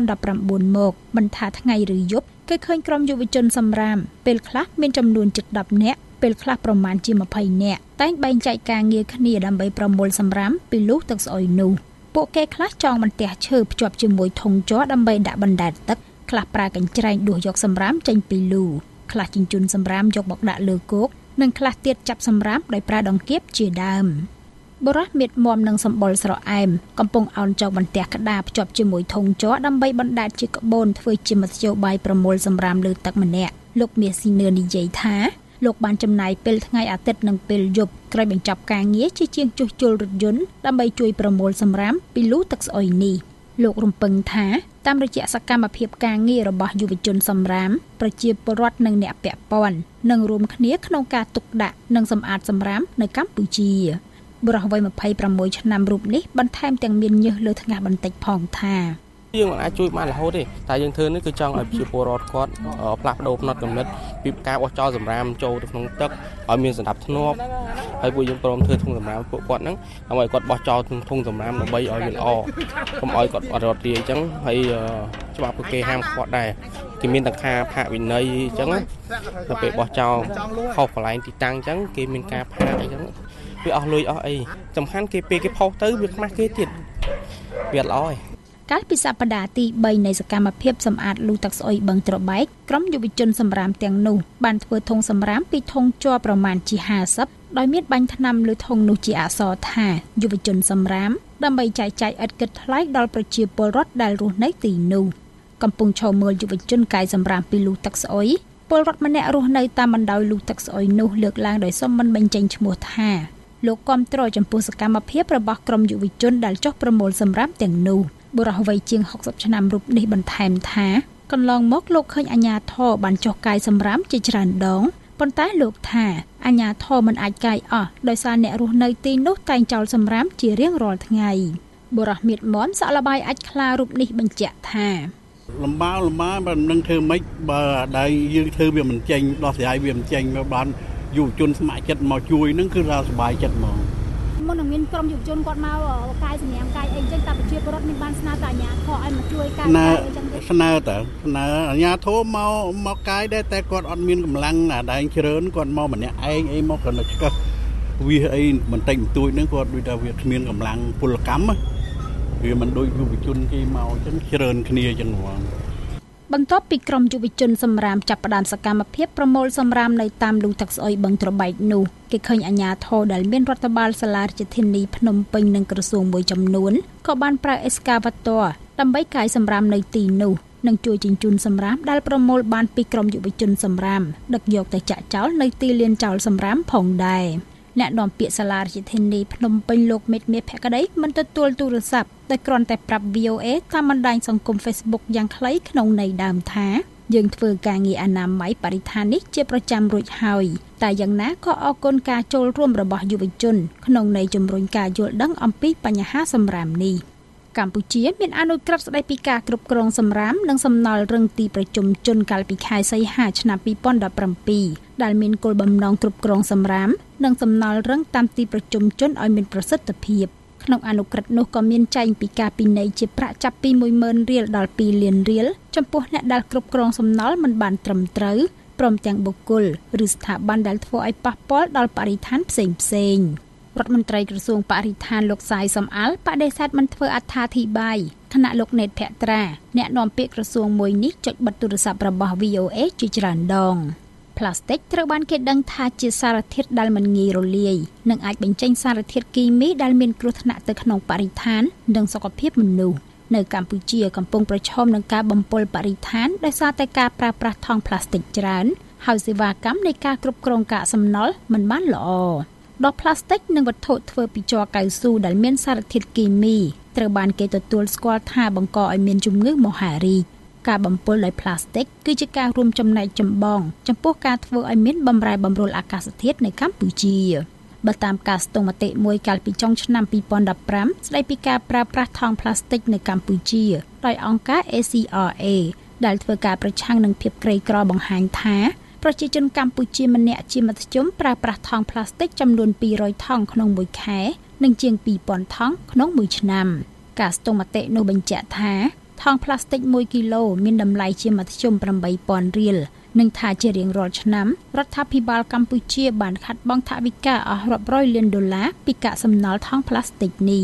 2019មកមិនថាថ្ងៃឬយប់គេឃើញក្រុមយុវជនសម្រាមពេលខ្លះមានចំនួនជិត10នាក់ពេលខ្លះប្រមាណជា20នាក់តែងបែងចែកការងារគ្នាដើម្បីប្រមូលសម្រាមពីលូទឹកស្អុយនោះពួកគេខ្លះចងបន្ទះឈើភ្ជាប់ជាមួយធុងជ័រដើម្បីដាក់បណ្ដែតទឹកខ្លះប្រើកញ្ច្រែងដួសយកសម្រាមចេញពីលូខ្លះជញ្ជូនសម្រាមយកមកដាក់លើគោកនិងខ្លះទៀតចាប់សម្រាប់ដោយប្រើដង្កៀបជាដើមបុរសមៀតមាំនិងសម្បុរស្រអែមកំពុងអោនចោលបន្ទះក្តារភ្ជាប់ជាមួយធុងជ័រដើម្បីបណ្ដែតជាក្បូនធ្វើជាមធ្យោបាយប្រមូលសម្រាមលើទឹកម្នាក់លោកមាសស៊ីនឿនិយាយថាលោកបានចំណាយពេលថ្ងៃអាទិត្យនិងពេលយប់ក្រោយបញ្ចប់ការងារជាជាងជួសជុលរថយន្តដើម្បីជួយប្រមូលសម្រាមពីលូទឹកស្អុយនេះលោករំពឹងថាតាមរយៈសកម្មភាពការងាររបស់យុវជនសម្រាមប្រជាពលរដ្ឋនិងអ្នកពាក់ព័ន្ធនឹងរួមគ្នាក្នុងការទុកដាក់និងសម្អាតសម្រាមនៅកម្ពុជាបុរសវ័យ26ឆ្នាំរូបនេះបន្ថែមទាំងមានញើសលើថ្ងាសបន្តិចផងថាយើងមិនអាចជួយបានរហូតទេតែយើងធ្វើនេះគឺចង់ឲ្យប្រជាពលរដ្ឋគាត់ផ្លាស់ប្ដូរផ្នត់គំនិតពីការបោះចោលសម្រាមចូលទៅក្នុងទឹកឲ្យមានសណ្ដាប់ធ្នាប់ហើយពួកយើងព្រមធ្វើធុងសម្រាមពួកគាត់ហ្នឹងដើម្បីគាត់បោះចោលធុងសម្រាមដើម្បីឲ្យវាល្អកុំឲ្យគាត់អត់រត់រាយអញ្ចឹងហើយច្បាប់ពួកគេហាមឃាត់ដែរគេមានទាំងការផាកវិន័យអញ្ចឹងណាដល់ពេលបោះចោលខុសកន្លែងទីតាំងអញ្ចឹងគេមានការផាកអញ្ចឹងវាអស់លុយអស់អីសំខាន់គេពេលគេផុសទៅវាខ្មាស់គេទៀតវាអត់ល្អទេកាលពីសប្តាហ៍ទី3នៃសកម្មភាពសម្អាតលូទឹកស្អុយបឹងត្របែកក្រុមយុវជនសម្រាមទាំងនោះបានធ្វើធុងសម្រាមពីធុងជ័រប្រមាណជា50ដោយមានបាញ់ថ្នាំលើធុងនោះជាអក្សរថាយុវជនសម្រាមដើម្បីចែកចាយឥតគិតថ្លៃដល់ប្រជាពលរដ្ឋដែលរស់នៅទីនោះកំពុងឈរមើលយុវជនកាយសម្រាមពីលូទឹកស្អុយពលរដ្ឋម្នាក់រស់នៅតាមបណ្ដោយលូទឹកស្អុយនោះលើកឡើងដោយសុំមិនបញ្ចេញឈ្មោះថាលោកគាំទ្រចំពោះសកម្មភាពរបស់ក្រុមយុវជនដែលចុះប្រមូលសម្រាមទាំងនោះបុរសវ័យជាង60ឆ្នាំរូបនេះបន្ថែមថាកន្លងមកលោកឃើញអាជ្ញាធរបានចុះកាយសម្រាមជាច្រើនដងប៉ុន្តែលោកថាអាជ្ញាធរមិនអាចកាយអស់ដោយសារអ្នករស់នៅទីនោះតែងចោលសម្រាមជារៀងរាល់ថ្ងៃបុរសមៀតមាំសាក់លបាយអាចខ្លារូបនេះបញ្ជាក់ថាលំបាកបើនឹងធ្វើម៉េចបើដៃយើងធ្វើវាមិនចេញដោះស្រាយវាមិនចេញមកបានយុវជនស្ម័គ្រចិត្តមកជួយនឹងគឺថាសប្បាយចិត្តហ្មងមុននឹងមានក្រុមយុវជនគាត់មកកាយសម្រាមកាយអីចឹងតែប្រជាពលរដ្ឋមានបានស្នើទៅអាជ្ញាធរឲ្យមកជួយកាយអីចឹងទេស្នើអាជ្ញាធរមកកាយដែរតែគាត់អត់មានកម្លាំងអាដែងច្រើនគាត់មកម្នាក់ឯងអីមកគាត់នៅឆ្កឹះវាអីបន្តិចបន្តួចហ្នឹងគាត់ដូចថាវាគ្មានកម្លាំងពលកម្មវាមិនដូចយុវជនគេមកចឹងច្រើនគ្នាចឹងហ្មងបន្ទាប់ពីក្រុមយុវជនសម្រាមចាប់ផ្ដើមសកម្មភាពប្រមូលសម្រាមនៅតាមលូទឹកស្អុយបឹងត្របែកនោះគេឃើញអាជ្ញាធរដែលមានរដ្ឋបាលសាលារាជធានីភ្នំពេញនិងក្រសួងមួយចំនួនក៏បានប្រើអេសកាវ៉ាទ័រដើម្បីកាយសម្រាមនៅទីនោះនិងជួយជញ្ជូនសម្រាមដែលប្រមូលបានពីក្រុមយុវជនសម្រាមដឹកយកទៅចាក់ចោលនៅទីលានចោលសម្រាមផងដែរអ្នកនាំពាក្យសាលារាជធានីភ្នំពេញលោកមេតមាសភក្តីមិនទទួលទូរស័ព្ទតែគ្រាន់តែប្រាប់ VOA តាមបណ្ដាញសង្គម Facebook យ៉ាងខ្លីក្នុងន័យដើមថាយើងធ្វើការងារអនាម័យបរិស្ថាននេះជាប្រចាំរួចហើយតែយ៉ាងណាក៏អរគុណការចូលរួមរបស់យុវជនក្នុងន័យជំរុញការយល់ដឹងអំពីបញ្ហាសម្រាមនេះកម្ពុជាមានអនុក្រឹត្យស្តីពីការគ្រប់គ្រងសម្រាមនិងសំណល់រឹងទីប្រជុំជនកាលពីខែសីហាឆ្នាំ2017ដែលមានគោលបំណងគ្រប់គ្រងសម្រាមនិងសំណល់រឹងតាមទីប្រជុំជនឲ្យមានប្រសិទ្ធភាពក្នុងអនុក្រឹត្យនោះក៏មានចែងពីការពិន័យជាប្រាក់ចាប់ពី 10,000 រៀលដល់ 2 លានរៀលចំពោះអ្នកដែលគ្រប់គ្រងសំណល់មិនបានត្រឹមត្រូវព្រមទាំងបុគ្គលឬស្ថាប័នដែលធ្វើឲ្យប៉ះពាល់ដល់បរិស្ថានផ្សេងៗរដ្ឋមន្ត្រីក្រសួងបរិស្ថានលោកសាយសំអាល់បដិសេធមិនធ្វើអត្ថាធិប្បាយខណៈលោកណេតភក្ត្រាអ្នកនាំពាក្យក្រសួងមួយនេះចុចបិទទូរស័ព្ទរបស់ VOA ជាច្រើនដងផ្លាស្ទិកត្រូវបានគេដឹងថាជាសារធាតុដែលមិនងាយរលាយនិងអាចបញ្ចេញសារធាតុគីមីដែលមានគ្រោះថ្នាក់ទៅក្នុងបរិស្ថាននិងសុខភាពមនុស្សនៅកម្ពុជាកំពុងប្រឈមនឹងការបំពុលបរិស្ថានដោយសារតែការប្រើប្រាស់ថង់ផ្លាស្ទិកច្រើនហើយសេវាកម្មនៃការគ្រប់គ្រងកាកសំណល់មិនបានល្អដបផ្លាស្ទិកនិងវត្ថុធ្វើពីជ័រកៅស៊ូដែលមានសារធាតុគីមីត្រូវបានគេទទួលស្គាល់ថាបង្កឲ្យមានជំងឺមហារីកការបំពុលដោយផ្លាស្ទិកគឺជាការរួមចំណែកចម្បងចំពោះការធ្វើឲ្យមានបម្រែបម្រួលអាកាសធាតុនៅកម្ពុជាបើតាមការស្ទង់មតិមួយកាលពីចុងឆ្នាំ2015ស្ដីពីការប្រើប្រាស់ថង់ផ្លាស្ទិកនៅកម្ពុជាដោយអង្គការ ACRA ដែលធ្វើការប្រឆាំងនឹងភាពក្រីក្របង្ហាញថាប្រជាជនកម្ពុជាមួយម្នាក់ជាមធ្យមប្រើប្រាស់ថង់ផ្លាស្ទិកចំនួន200ថង់ក្នុងមួយខែនិងជាង 2,000 ថង់ក្នុងមួយឆ្នាំការស្ទង់មតិនោះបញ្ជាក់ថាថង់ផ្លាស្ទិក1គីឡូមានតម្លៃជាមធ្យម 8,000 រៀលនិងថាជារៀងរាល់ឆ្នាំរដ្ឋាភិបាលកម្ពុជាបានខាត់បង់ថវិកាអស់រាប់រយលានដុល្លារពីកាកសំណល់ថង់ផ្លាស្ទិកនេះ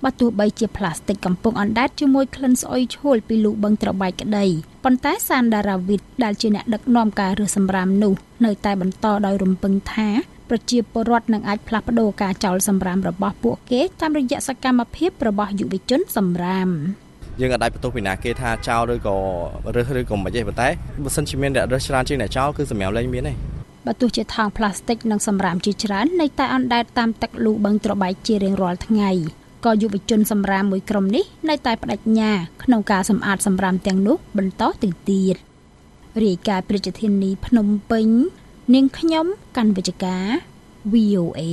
បើទោះបីជាផ្លាស្ទិកកំពុងអណ្ដែតជាមួយក្លិនស្អុយឆួលពីលូបឹងត្របែកក្តីប៉ុន្តែសានដារ៉ាវីតដែលជាអ្នកដឹកនាំការរើសសម្រាមនោះនៅតែបន្តដោយរំពឹងថាប្រជាពលរដ្ឋនឹងអាចផ្លាស់ប្ដូរការចោលសម្រាមរបស់ពួកគេតាមរយៈសកម្មភាពរបស់យុវជនសម្រាមយើងអាចបន្ទោសពីណាគេថាចោលឬក៏រើសឬក៏មិនទេប៉ុន្តែបើសិនជាមានអ្នករើសច្រើនជាងអ្នកចោលគឺសម្រាប់លែងមានទេបើទោះជាថង់ផ្លាស្ទិកនិងសម្រាមជាច្រើននៅតែអណ្ដែតតាមទឹកលូបឹងត្របែកជារៀងរាល់ថ្ងៃក៏យុវជនសម្រាមមួយក្រុមនេះនៅតែបដិញ្ញាក្នុងការសម្អាតសម្រាមទាំងនោះបន្តទៅទៀតរាយការណ៍ប្រជាធានីភ្នំពេញនាងខ្ញុំកាន់វិជ្ជការ VOA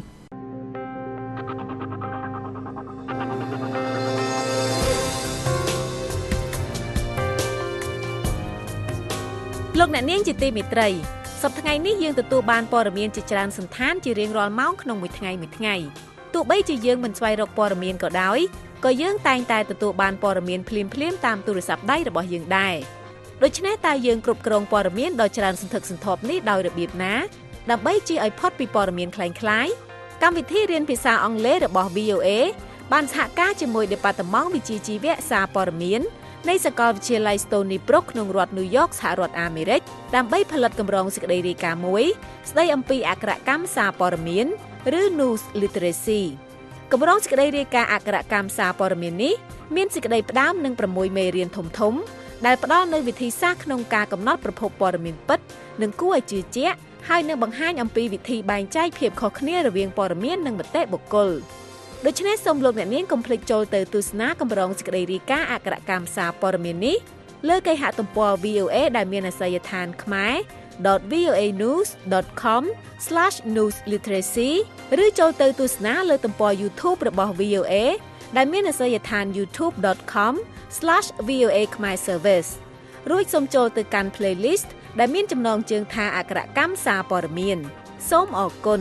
លោកអ្នកនាងជាទីមេត្រីសប្តាហ៍ថ្ងៃនេះយើងទទួលបានព័ត៌មានជាច្រើនសន្តានជារៀងរាល់ម៉ោងក្នុងមួយថ្ងៃទោះបីជាយើងមិនស្វែងរកព័ត៌មានក៏ដោយក៏យើងតែងតែទទួលបានព័ត៌មានភ្លាមៗតាមទូរស័ព្ទដៃរបស់យើងដែរដូច្នេះតើយើងគ្រប់គ្រងព័ត៌មានដ៏ច្រើនសន្ធឹកសន្ធាប់នេះដោយរបៀបណាដើម្បីជៀសឲ្យផុតពីព័ត៌មានคล้ายៗកម្មវិធីរៀនភាសាអង់គ្លេសរបស់ VOA បានសហការជាមួយ Department វិជ្ជាជីវៈសារព័ត៌មាននៃសាកលវិទ្យាល័យ Stony Brook ក្នុងរដ្ឋ New York សហរដ្ឋអាមេរិកដើម្បីផលិតកម្រងសេចក្តីរាយការណ៍មួយស្តីអំពីអក្ខរកម្មសារព័ត៌មានឬ News Literacy កម្រងសេចក្តីរាយការណ៍អក្ខរកម្មសារព័ត៌មាននេះមានសេចក្តីផ្ដើមនឹង6មេរៀនធំៗដែលផ្ដល់នូវវិធីសាស្ត្រក្នុងការកំណត់ប្រភពព័ត៌មានពិតនិងគួរឲ្យជឿជាក់ហើយនឹងបង្ហាញអំពីវិធីបែងចែកភាពខុសគ្នារវាងព័ត៌មាននិងមតិបុគ្គលដូច្នេះសូមលោកអ្នកនាងកុំភ្លេចចូលទៅទស្សនាកម្រងសេចក្តីរាយការណ៍អក្ខរកម្មសារព័ត៌មាននេះលើគេហទំព័រ VOA ដែលមានអាសយដ្ឋានkhmer.voanews.com/newsliteracy ឬចូលទៅទស្សនាលើទំព័រ YouTube របស់ VOA ដែលមានអាសយដ្ឋាន youtube.com/VOA Khmer Service រួចសូមចូលទៅកាន់ playlist ដែលមានចំណងជើងថាអក្ខរកម្មសារព័ត៌មានសូមអរគុណ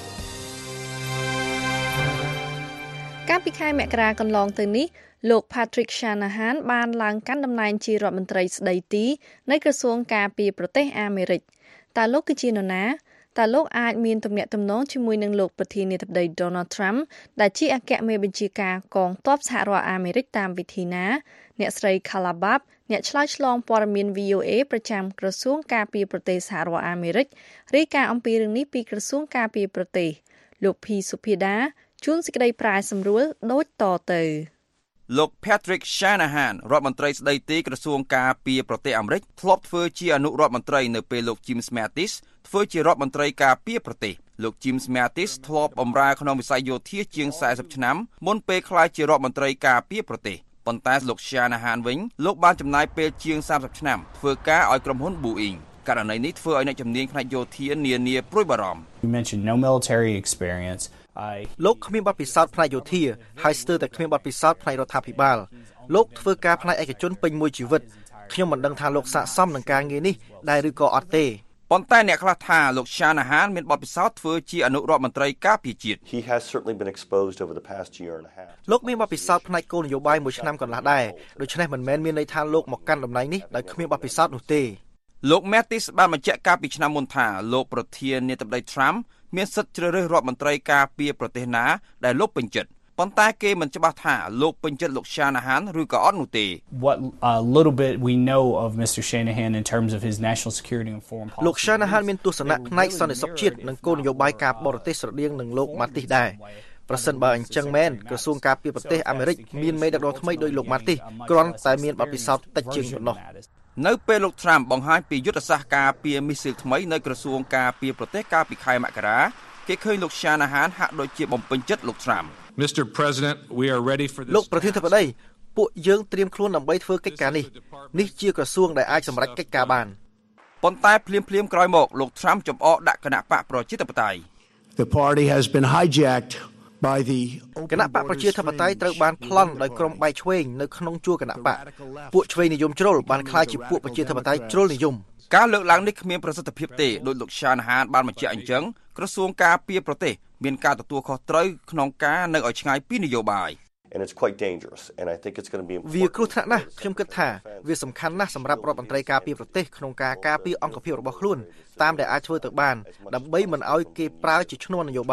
កាលពីខែមករាកន្លងទៅនេះលោក Patrick Shanahan បានឡើងកាន់តំណែងជារដ្ឋមន្ត្រីស្ដីទីនៃក្រសួងការពារប្រទេសអាមេរិកតើលោកគឺជានរណាតើលោកអាចមានទំនាក់ទំនងជាមួយនឹងលោកប្រធានាធិបតី Donald Trump ដែលជាអគ្គមេបញ្ជាការកងទ័ពសហរដ្ឋអាមេរិកតាមវិធីណាអ្នកស្រី Kala Babb អ្នកឆ្លើយឆ្លងព័ត៌មាន VOA ប្រចាំក្រសួងការពារប្រទេសសហរដ្ឋអាមេរិករាយការណ៍អំពីរឿងនេះពីក្រសួងការពារប្រទេសលោកភីសុភាដាជួនសេចក្តីប្រែសម្រួលដូចតទៅលោក Patrick Shanahan រដ្ឋមន្ត្រីស្ដីទីក្រសួងការពារប្រទេសអាមេរិកធ្លាប់ធ្វើជាអនុរដ្ឋមន្ត្រីនៅពេលលោក Jim Mattis ធ្វើជារដ្ឋមន្ត្រីការពារប្រទេសលោក Jim Mattis ធ្លាប់បម្រើក្នុងវិស័យយោធាជាង40ឆ្នាំមុនពេលក្លាយជារដ្ឋមន្ត្រីការពារប្រទេសប៉ុន្តែលោក Shanahan វិញលោកបានចំណាយពេលជាង30ឆ្នាំធ្វើការឲ្យក្រុមហ៊ុន Boeing ករណីនេះធ្វើឲ្យអ្នកជំនាញផ្នែកយោធានានាព្រួយបារម្ភ You mentioned no military experience លោកគ្មានបទពិសោធន៍ផ្នែកយោធាហើយស្ទើរតែគ្មានបទពិសោធន៍ផ្នែករដ្ឋាភិបាលលោកធ្វើការផ្នែកឯកជនពេញមួយជីវិតខ្ញុំមិនដឹងថាលោកស័ក្តិសមនឹងការងារនេះដែរឬក៏អត់ទេប៉ុន្តែអ្នកខ្លះថាលោក Shanahan មានបទពិសោធន៍ធ្វើជាអនុរដ្ឋមន្ត្រីការពារជាតិ He has certainly been exposed over the past year and a half លោកមានបទពិសោធន៍ផ្នែកគោលនយោបាយមួយឆ្នាំកន្លះដែរដូច្នេះមិនមែនមានន័យថាលោកមកកាន់តំណែងនេះដោយគ្មានបទពិសោធន៍នោះទេលោក Mattis បានបញ្ជាក់កាលពីឆ្នាំមុនថាលោកប្រធានាធិបតី Trump មានសិទ្ធិជ្រើសរើសរដ្ឋមន្ត្រីការពារប្រទេសណាដែលលោកពេញចិត្តប៉ុន្តែគេមិនច្បាស់ថាលោកពេញចិត្តលោក Shanahan ឬក៏អត់នោះទេ What little bit we know of Mr. Shanahan in terms of his national security and foreign policy លោក Shanahan មានទស្សនៈផ្នែកសន្តិសុខជាតិនិងគោលនយោបាយការបរទេសស្រដៀងនឹងលោក Mattis ដែរប្រសិនបើអញ្ចឹងមែនក្រសួងការពារប្រទេសអាមេរិកមានមេដឹកនាំថ្មីដោយលោក Mattis គ្រាន់តែមានបទពិសោធន៍តិចជាងប៉ុណ្ណោះនៅពេលលោក Trump បង្ហាញពីយុទ្ធសាស្ត្រការពារមីស៊ីលថ្មីនៅក្រសួងការពារប្រទេសកាលពីខែមករាគេឃើញលោក Shanahan ហាក់ដូចជាបំពេញចិត្តលោក Trump Mr. President we are ready for this លោកប្រធានាធិបតីពួកយើងត្រៀមខ្លួនដើម្បីធ្វើកិច្ចការនេះជាក្រសួងដែលអាចសម្រេចកិច្ចការបានប៉ុន្តែភ្លាមក្រោយមកលោក Trump ចំអកដាក់គណៈបកប្រជាធិបតេយ្យ The party has been hijacked by the គណៈបកប្រជាធិបតេយ្យត្រូវបានប្លន់ដោយក្រុមបែកឆ្វេងនៅក្នុងជួរគណៈបកពួកឆ្វេងនិយមជ្រុលបានក្លាយជាពួកប្រជាធិបតេយ្យជ្រុលនិយមការលើកឡើងនេះគ្មានប្រសិទ្ធភាពទេដោយលោក Shanahan បានបញ្ជាក់អញ្ចឹងក្រសួងការពារប្រទេសមានការទទួលខុសត្រូវក្នុងការនៅឲ្យឆ្ងាយពីនយោបាយ And it's quite dangerous and I think it's going to be វាគ្រោះថ្នាក់ណាស់ខ្ញុំគិតថាវាសំខាន់ណាស់សម្រាប់រដ្ឋមន្ត្រីការពារប្រទេសក្នុងការការពារអង្គភាពរបស់ខ្លួនតាមដែលអាចធ្វើទៅបានដើម្បីមិនឲ្យគេប្រើជាឈ្នន់នយោបាយ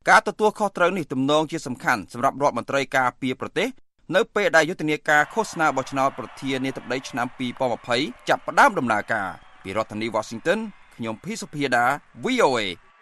ការទទួលខុសត្រូវនេះទំនងជាសំខាន់សម្រាប់រដ្ឋមន្ត្រីការពារប្រទេសនៅពេលដែលយុទ្ធនាការឃោសនាបោះឆ្នោតប្រធានាធិបតីឆ្នាំ2020ចាប់ផ្ដើមដំណើរការពីរដ្ឋធានី Washington ខ្ញុំភីសុភាដា VOA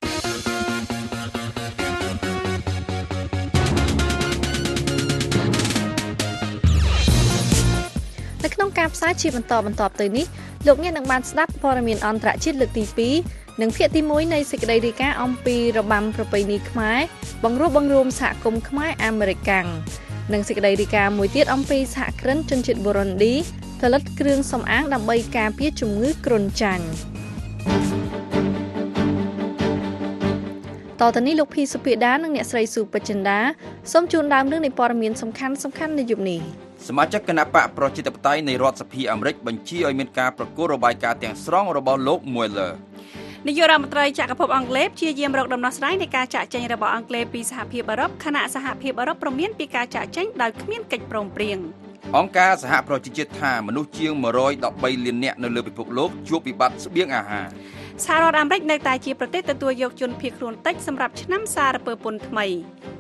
នៅក្នុងការផ្សាយជាបន្តទៅនេះលោកអ្នកនឹងបានស្ដាប់ព័ត៌មានអន្តរជាតិលើកទី2និងភាគទី1នៃសេចក្តីរាយការណ៍អំពីរបាំប្រពៃណីខ្មែរបង្រួបបង្រួមសហគមន៍ខ្មែរអាមេរិកាំងនិងសេចក្តីរាយការណ៍មួយទៀតអំពីសហគ្រិនជនជាតិបូរុនឌីផលិតគ្រឿងសម្អាងដើម្បីការពារជំងឺគ្រុនចាញ់តទៅនេះលោកភីសុភាដានិងអ្នកស្រីស៊ូបចិន្តាសូមជូនដើមរឿងនៃព័ត៌មានសំខាន់នៃយប់នេះសមាជិកគណៈបកប្រជាធិបតេយ្យនៃរដ្ឋសភាអាមេរិកបញ្ជាឲ្យមានការប្រកាសរបាយការណ៍ទាំងស្រុងរបស់លោក Mueller នាយករដ្ឋមន្ត្រីចក្រភពអង់គ្លេសព្យាយាមរកដំណោះស្រាយនៃការចាកចេញរបស់អង់គ្លេសពីសហភាពអឺរ៉ុបខណៈសហភាពអឺរ៉ុបព្រមានពីការចាកចេញដោយគ្មានកិច្ចព្រមព្រៀងអង្គការសហប្រជាជាតិថាមនុស្សជាង113លាននាក់នៅលើពិភពលោកជួបវិបត្តិស្បៀងអាហារសហរដ្ឋអាមេរិកនៅតែជាប្រទេសទទួលយកជនភៀសខ្លួនតិចសម្រាប់ឆ្នាំសារពើពន្ធថ្មី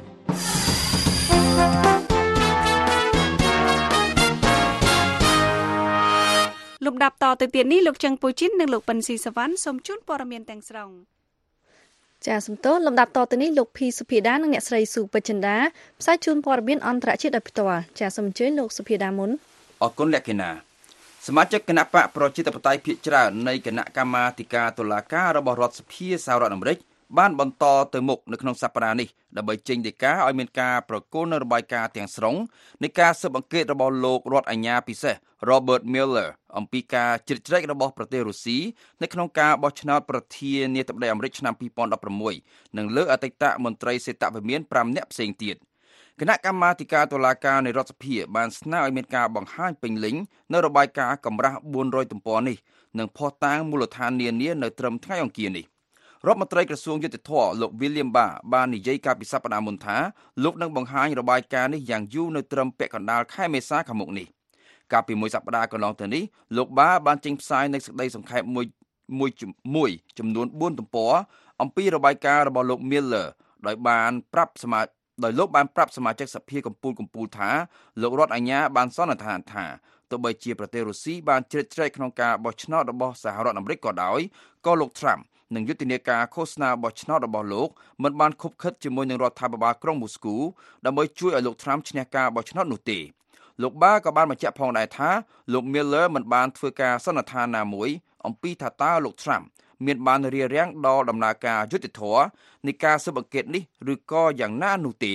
លំដាប់តទៅទៀតនេះលោកចឹងពូជីននិងលោកប៉ិនស៊ីសវណ្ណសូមជូនព័ត៌មានទាំងស្រុងចាសសំទោសលំដាប់តទៅនេះលោកភីសុភាដានិងអ្នកស្រីស៊ូបចិន្តាផ្សាយជូនព័ត៌មានអន្តរជាតិដោយផ្ទាល់ចាសសូមអញ្ជើញលោកសុភាដាមុនអរគុណលក្ខិណាសមាជិកគណៈបកប្រជាធិបតេយ្យភាគច្រើននៃគណៈកម្មាធិការតុលាការរបស់រដ្ឋសភាសហរដ្ឋអាមេរិកបានបន្តទៅមុខនៅក្នុងសប្តាហ៍នេះដើម្បីចេញដីកាឲ្យមានការប្រគល់នូវរបាយការណ៍ទាំងស្រុងនៃការស៊ើបអង្កេតរបស់លោករដ្ឋអាជ្ញាពិសេស Robert Mueller អំពីការជ្រៀតជ្រែករបស់ប្រទេសរុស្ស៊ីនៅក្នុងការបោះឆ្នោតប្រធានាធិបតីអាមេរិកឆ្នាំ2016និងលើអតីតមន្ត្រីសេតវិមាន5នាក់ផ្សេងទៀតគណៈកម្មាធិការតុលាការនៃរដ្ឋសភាបានស្នើឲ្យមានការបង្ហាញពេញលេញនៅរបាយការណ៍កម្រាស់400ទំព័រនេះនិងភស្តុតាងមូលដ្ឋាននានានៅត្រឹមថ្ងៃអង្គារនេះរដ្ឋមន្ត្រីក្រសួងយុតិធធម៌លោក William Barr បាននិយាយកាលពីសប្តាហ៍មុនថាលោកនឹងបង្ហាញរបាយការណ៍នេះយ៉ាងយូរនៅត្រឹមពាក់កណ្ដាលខែមេសាខាងមុខនេះកាលពីមួយសប្តាហ៍កន្លងទៅនេះលោក Barr បានចេញផ្សាយនូវសេចក្តីសង្ខេបមួយចំនួន4ទំព័រអំពីរបាយការណ៍របស់លោក Miller ដោយលោកបានប្រាប់សមាជិកសភាកម្ពុជាថាលោករដ្ឋអាជ្ញាបានសន្និដ្ឋានថាទោះបីជាប្រទេសរុស្ស៊ីបានជ្រៀតជ្រែកក្នុងការបោះឆ្នោតរបស់សហរដ្ឋអាមេរិកក៏ដោយក៏លោក Trump និងយុទ្ធនាការឃោសនាបោះឆ្នោតរបស់លោកមិនបានខុបខិតជាមួយនឹងរដ្ឋាភិបាលក្រុងមូស្គូដើម្បីជួយឲ្យលោក Trump ឈ្នះការបោះឆ្នោតនោះទេលោក Barr ក៏បានបញ្ជាក់ផងដែរថាលោក Miller មិនបានធ្វើការសន្និដ្ឋានណាមួយអំពីថាតើលោក Trump មានបានរារាំងដល់ដំណើរការយុត្តិធម៌នៃការស៊ើបអង្កេតនេះឬក៏យ៉ាងណានោះទេ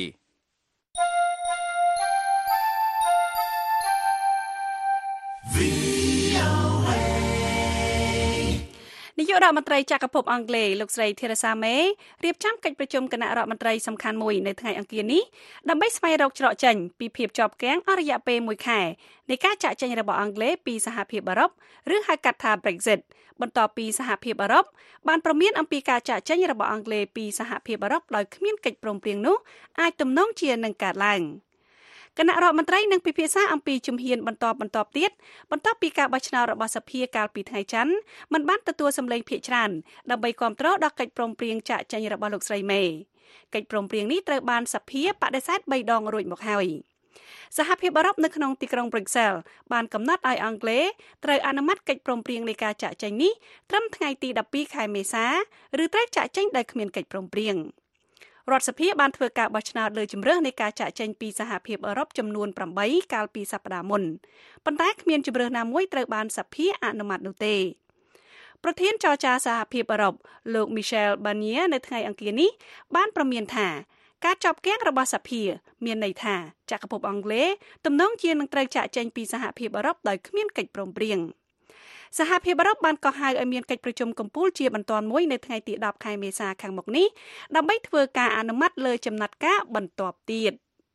នាយករដ្ឋមន្ត្រីចក្រភពអង់គ្លេសលោកស្រី Theresa May រៀបចំកិច្ចប្រជុំគណៈរដ្ឋមន្ត្រីសំខាន់មួយនៅថ្ងៃអង្គារនេះដើម្បីស្វែងរកច្រកចេញពីភាពជាប់គាំងអស់រយៈពេល1ខែនៃការចាកចេញរបស់អង់គ្លេសពីសហភាពអឺរ៉ុបឬហៅកាត់ថា Brexit បន្ទាប់ពីសហភាពអឺរ៉ុបបានព្រមានអំពីការចាកចេញរបស់អង់គ្លេសពីសហភាពអឺរ៉ុបដោយគ្មានកិច្ចព្រមព្រៀងនោះអាចទំនងជានឹងកើតឡើងគណៈរដ្ឋមន្ត្រីនឹងពិភាក្សាអំពីជំហានបន្តទៀតបន្ទាប់ពីការបោះឆ្នោតរបស់សភាកាលពីថ្ងៃច័ន្ទមិនបានទទួលសម្លេងភាគច្រើនដើម្បីគាំទ្រដល់កិច្ចព្រមព្រៀងចាកចេញរបស់លោកស្រី May កិច្ចព្រមព្រៀងនេះត្រូវបានសភាបដិសេធ3ដងរួចមកហើយសហភាពអឺរ៉ុបនៅក្នុងទីក្រុង Brussels បានកំណត់ឲ្យអង់គ្លេសត្រូវអនុម័តកិច្ចព្រមព្រៀងនៃការចាកចេញនេះត្រឹមថ្ងៃទី12ខែមេសាឬត្រូវចាកចេញដោយគ្មានកិច្ចព្រមព្រៀងរដ្ឋសភាបានធ្វើការបោះឆ្នោតលើជម្រើសនៃការចាកចេញពីសហភាពអឺរ៉ុបចំនួន8កាលពីសប្តាហ៍មុនប៉ុន្តែគ្មានជម្រើសណាមួយត្រូវបានសភាអនុម័តនោះទេប្រធានចរចាសហភាពអឺរ៉ុបលោក Michel Barnier នៅថ្ងៃអង្គារនេះបានប្រមានថាការជាប់គាំងរបស់សភាមានន័យថាចក្រភពអង់គ្លេសទំនងជានឹងត្រូវចាកចេញពីសហភាពអឺរ៉ុបដោយគ្មានកិច្ចព្រមព្រៀងសហភាពអឺរ៉ុបបានកោះហៅឲ្យមានកិច្ចប្រជុំកំពូលជាបន្ទាន់មួយនៅថ្ងៃទី10ខែមេសាខាងមុខនេះដើម្បីធ្វើការអនុម័តលើចំណាត់ការបន្ទាប់ទៀត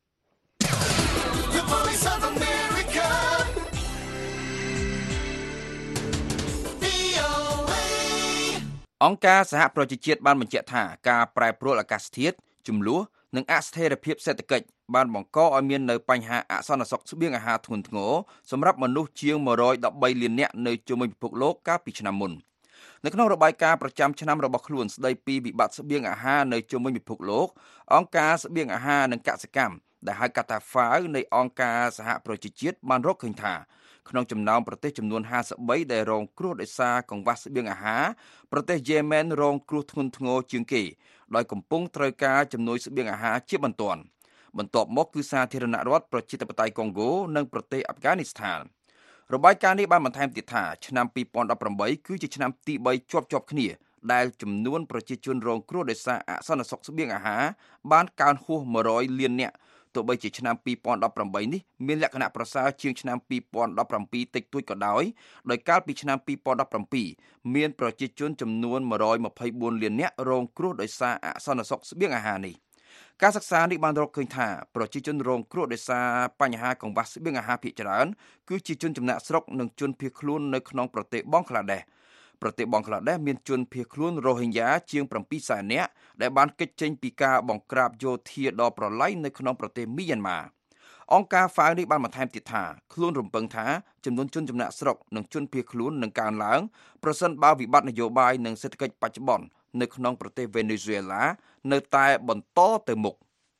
អង្គការសហប្រជាជាតិបានបញ្ជាក់ថាការប្រែប្រួលអាកាសធាតុជម្លោះនិងអស្ថិរភាពសេដ្ឋកិច្ចបានបង្កឲ្យមាននៅបញ្ហាអសន្តិសុខស្បៀងអាហារធ្ងន់ធ្ងរសម្រាប់មនុស្សជាង113លាននាក់នៅជុំវិញពិភពលោកកាលពីឆ្នាំមុននៅក្នុងរបាយការណ៍ប្រចាំឆ្នាំរបស់ខ្លួនស្ដីពីវិបត្តិស្បៀងអាហារនៅជុំវិញពិភពលោកអង្គការស្បៀងអាហារនិងកសិកម្មដែលហៅកាត់ថា FAO នៃអង្គការសហប្រជាជាតិបានរកឃើញថាក្នុងចំណោមប្រទេសចំនួន53ដែលរងគ្រោះដោយសារកង្វះស្បៀងអាហារប្រទេសយេម៉ែនរងគ្រោះធ្ងន់ធ្ងរជាងគេដោយកំពុងត្រូវការជំនួយស្បៀងអាហារជាបន្ទាន់បន្ទាប់មកគឺសាធារណរដ្ឋប្រជាធិបតេយ្យកុងហ្គោនិងប្រទេសអាហ្វហ្គានីស្ថានរបាយការណ៍នេះបានបន្ថែមទៀតថាឆ្នាំ2018គឺជាឆ្នាំទី3ជាប់គ្នាដែលចំនួនប្រជាជនរងគ្រោះដោយសារអសន្តិសុខស្បៀងអាហារបានកើនហួស100លាននាក់ទោះបីជាឆ្នាំ2018នេះមានលក្ខណៈប្រសើរជាងឆ្នាំ2017តិចតួចក៏ដោយកាលពីឆ្នាំ2017មានប្រជាជនចំនួន124លាននាក់រងគ្រោះដោយសារអសន្តិសុខស្បៀងអាហារនេះការសិក្សានេះបានរកឃើញថាប្រជាជនរងគ្រោះដោយសារបញ្ហាកង្វះស្បៀងអាហារភាគច្រើនគឺជាជនចំណាក់ស្រុកនិងជនភៀសខ្លួននៅក្នុងប្រទេសបង់ក្លាដេសមានជនភៀសខ្លួនរ៉ូហិញយ៉ាជាង700,000នាក់ដែលបានគេចចេញពីការបង្ក្រាបយោធាដ៏ប្រឡ័យនៅក្នុងប្រទេសមីយ៉ាន់ម៉ាអង្គការ FAO នេះបានបន្ថែមទៀតថាខ្លួនរំពឹងថាចំនួនជនចំណាក់ស្រុកនិងជនភៀសខ្លួននឹងកើនឡើងប្រសិនបើវិបត្តិនយោបាយនិងសេដ្ឋកិច្ចបច្ចុប្បន្ននៅក្នុងប្រទេសវេណេស៊ុយអេឡានៅតែបន្តទៅមុខ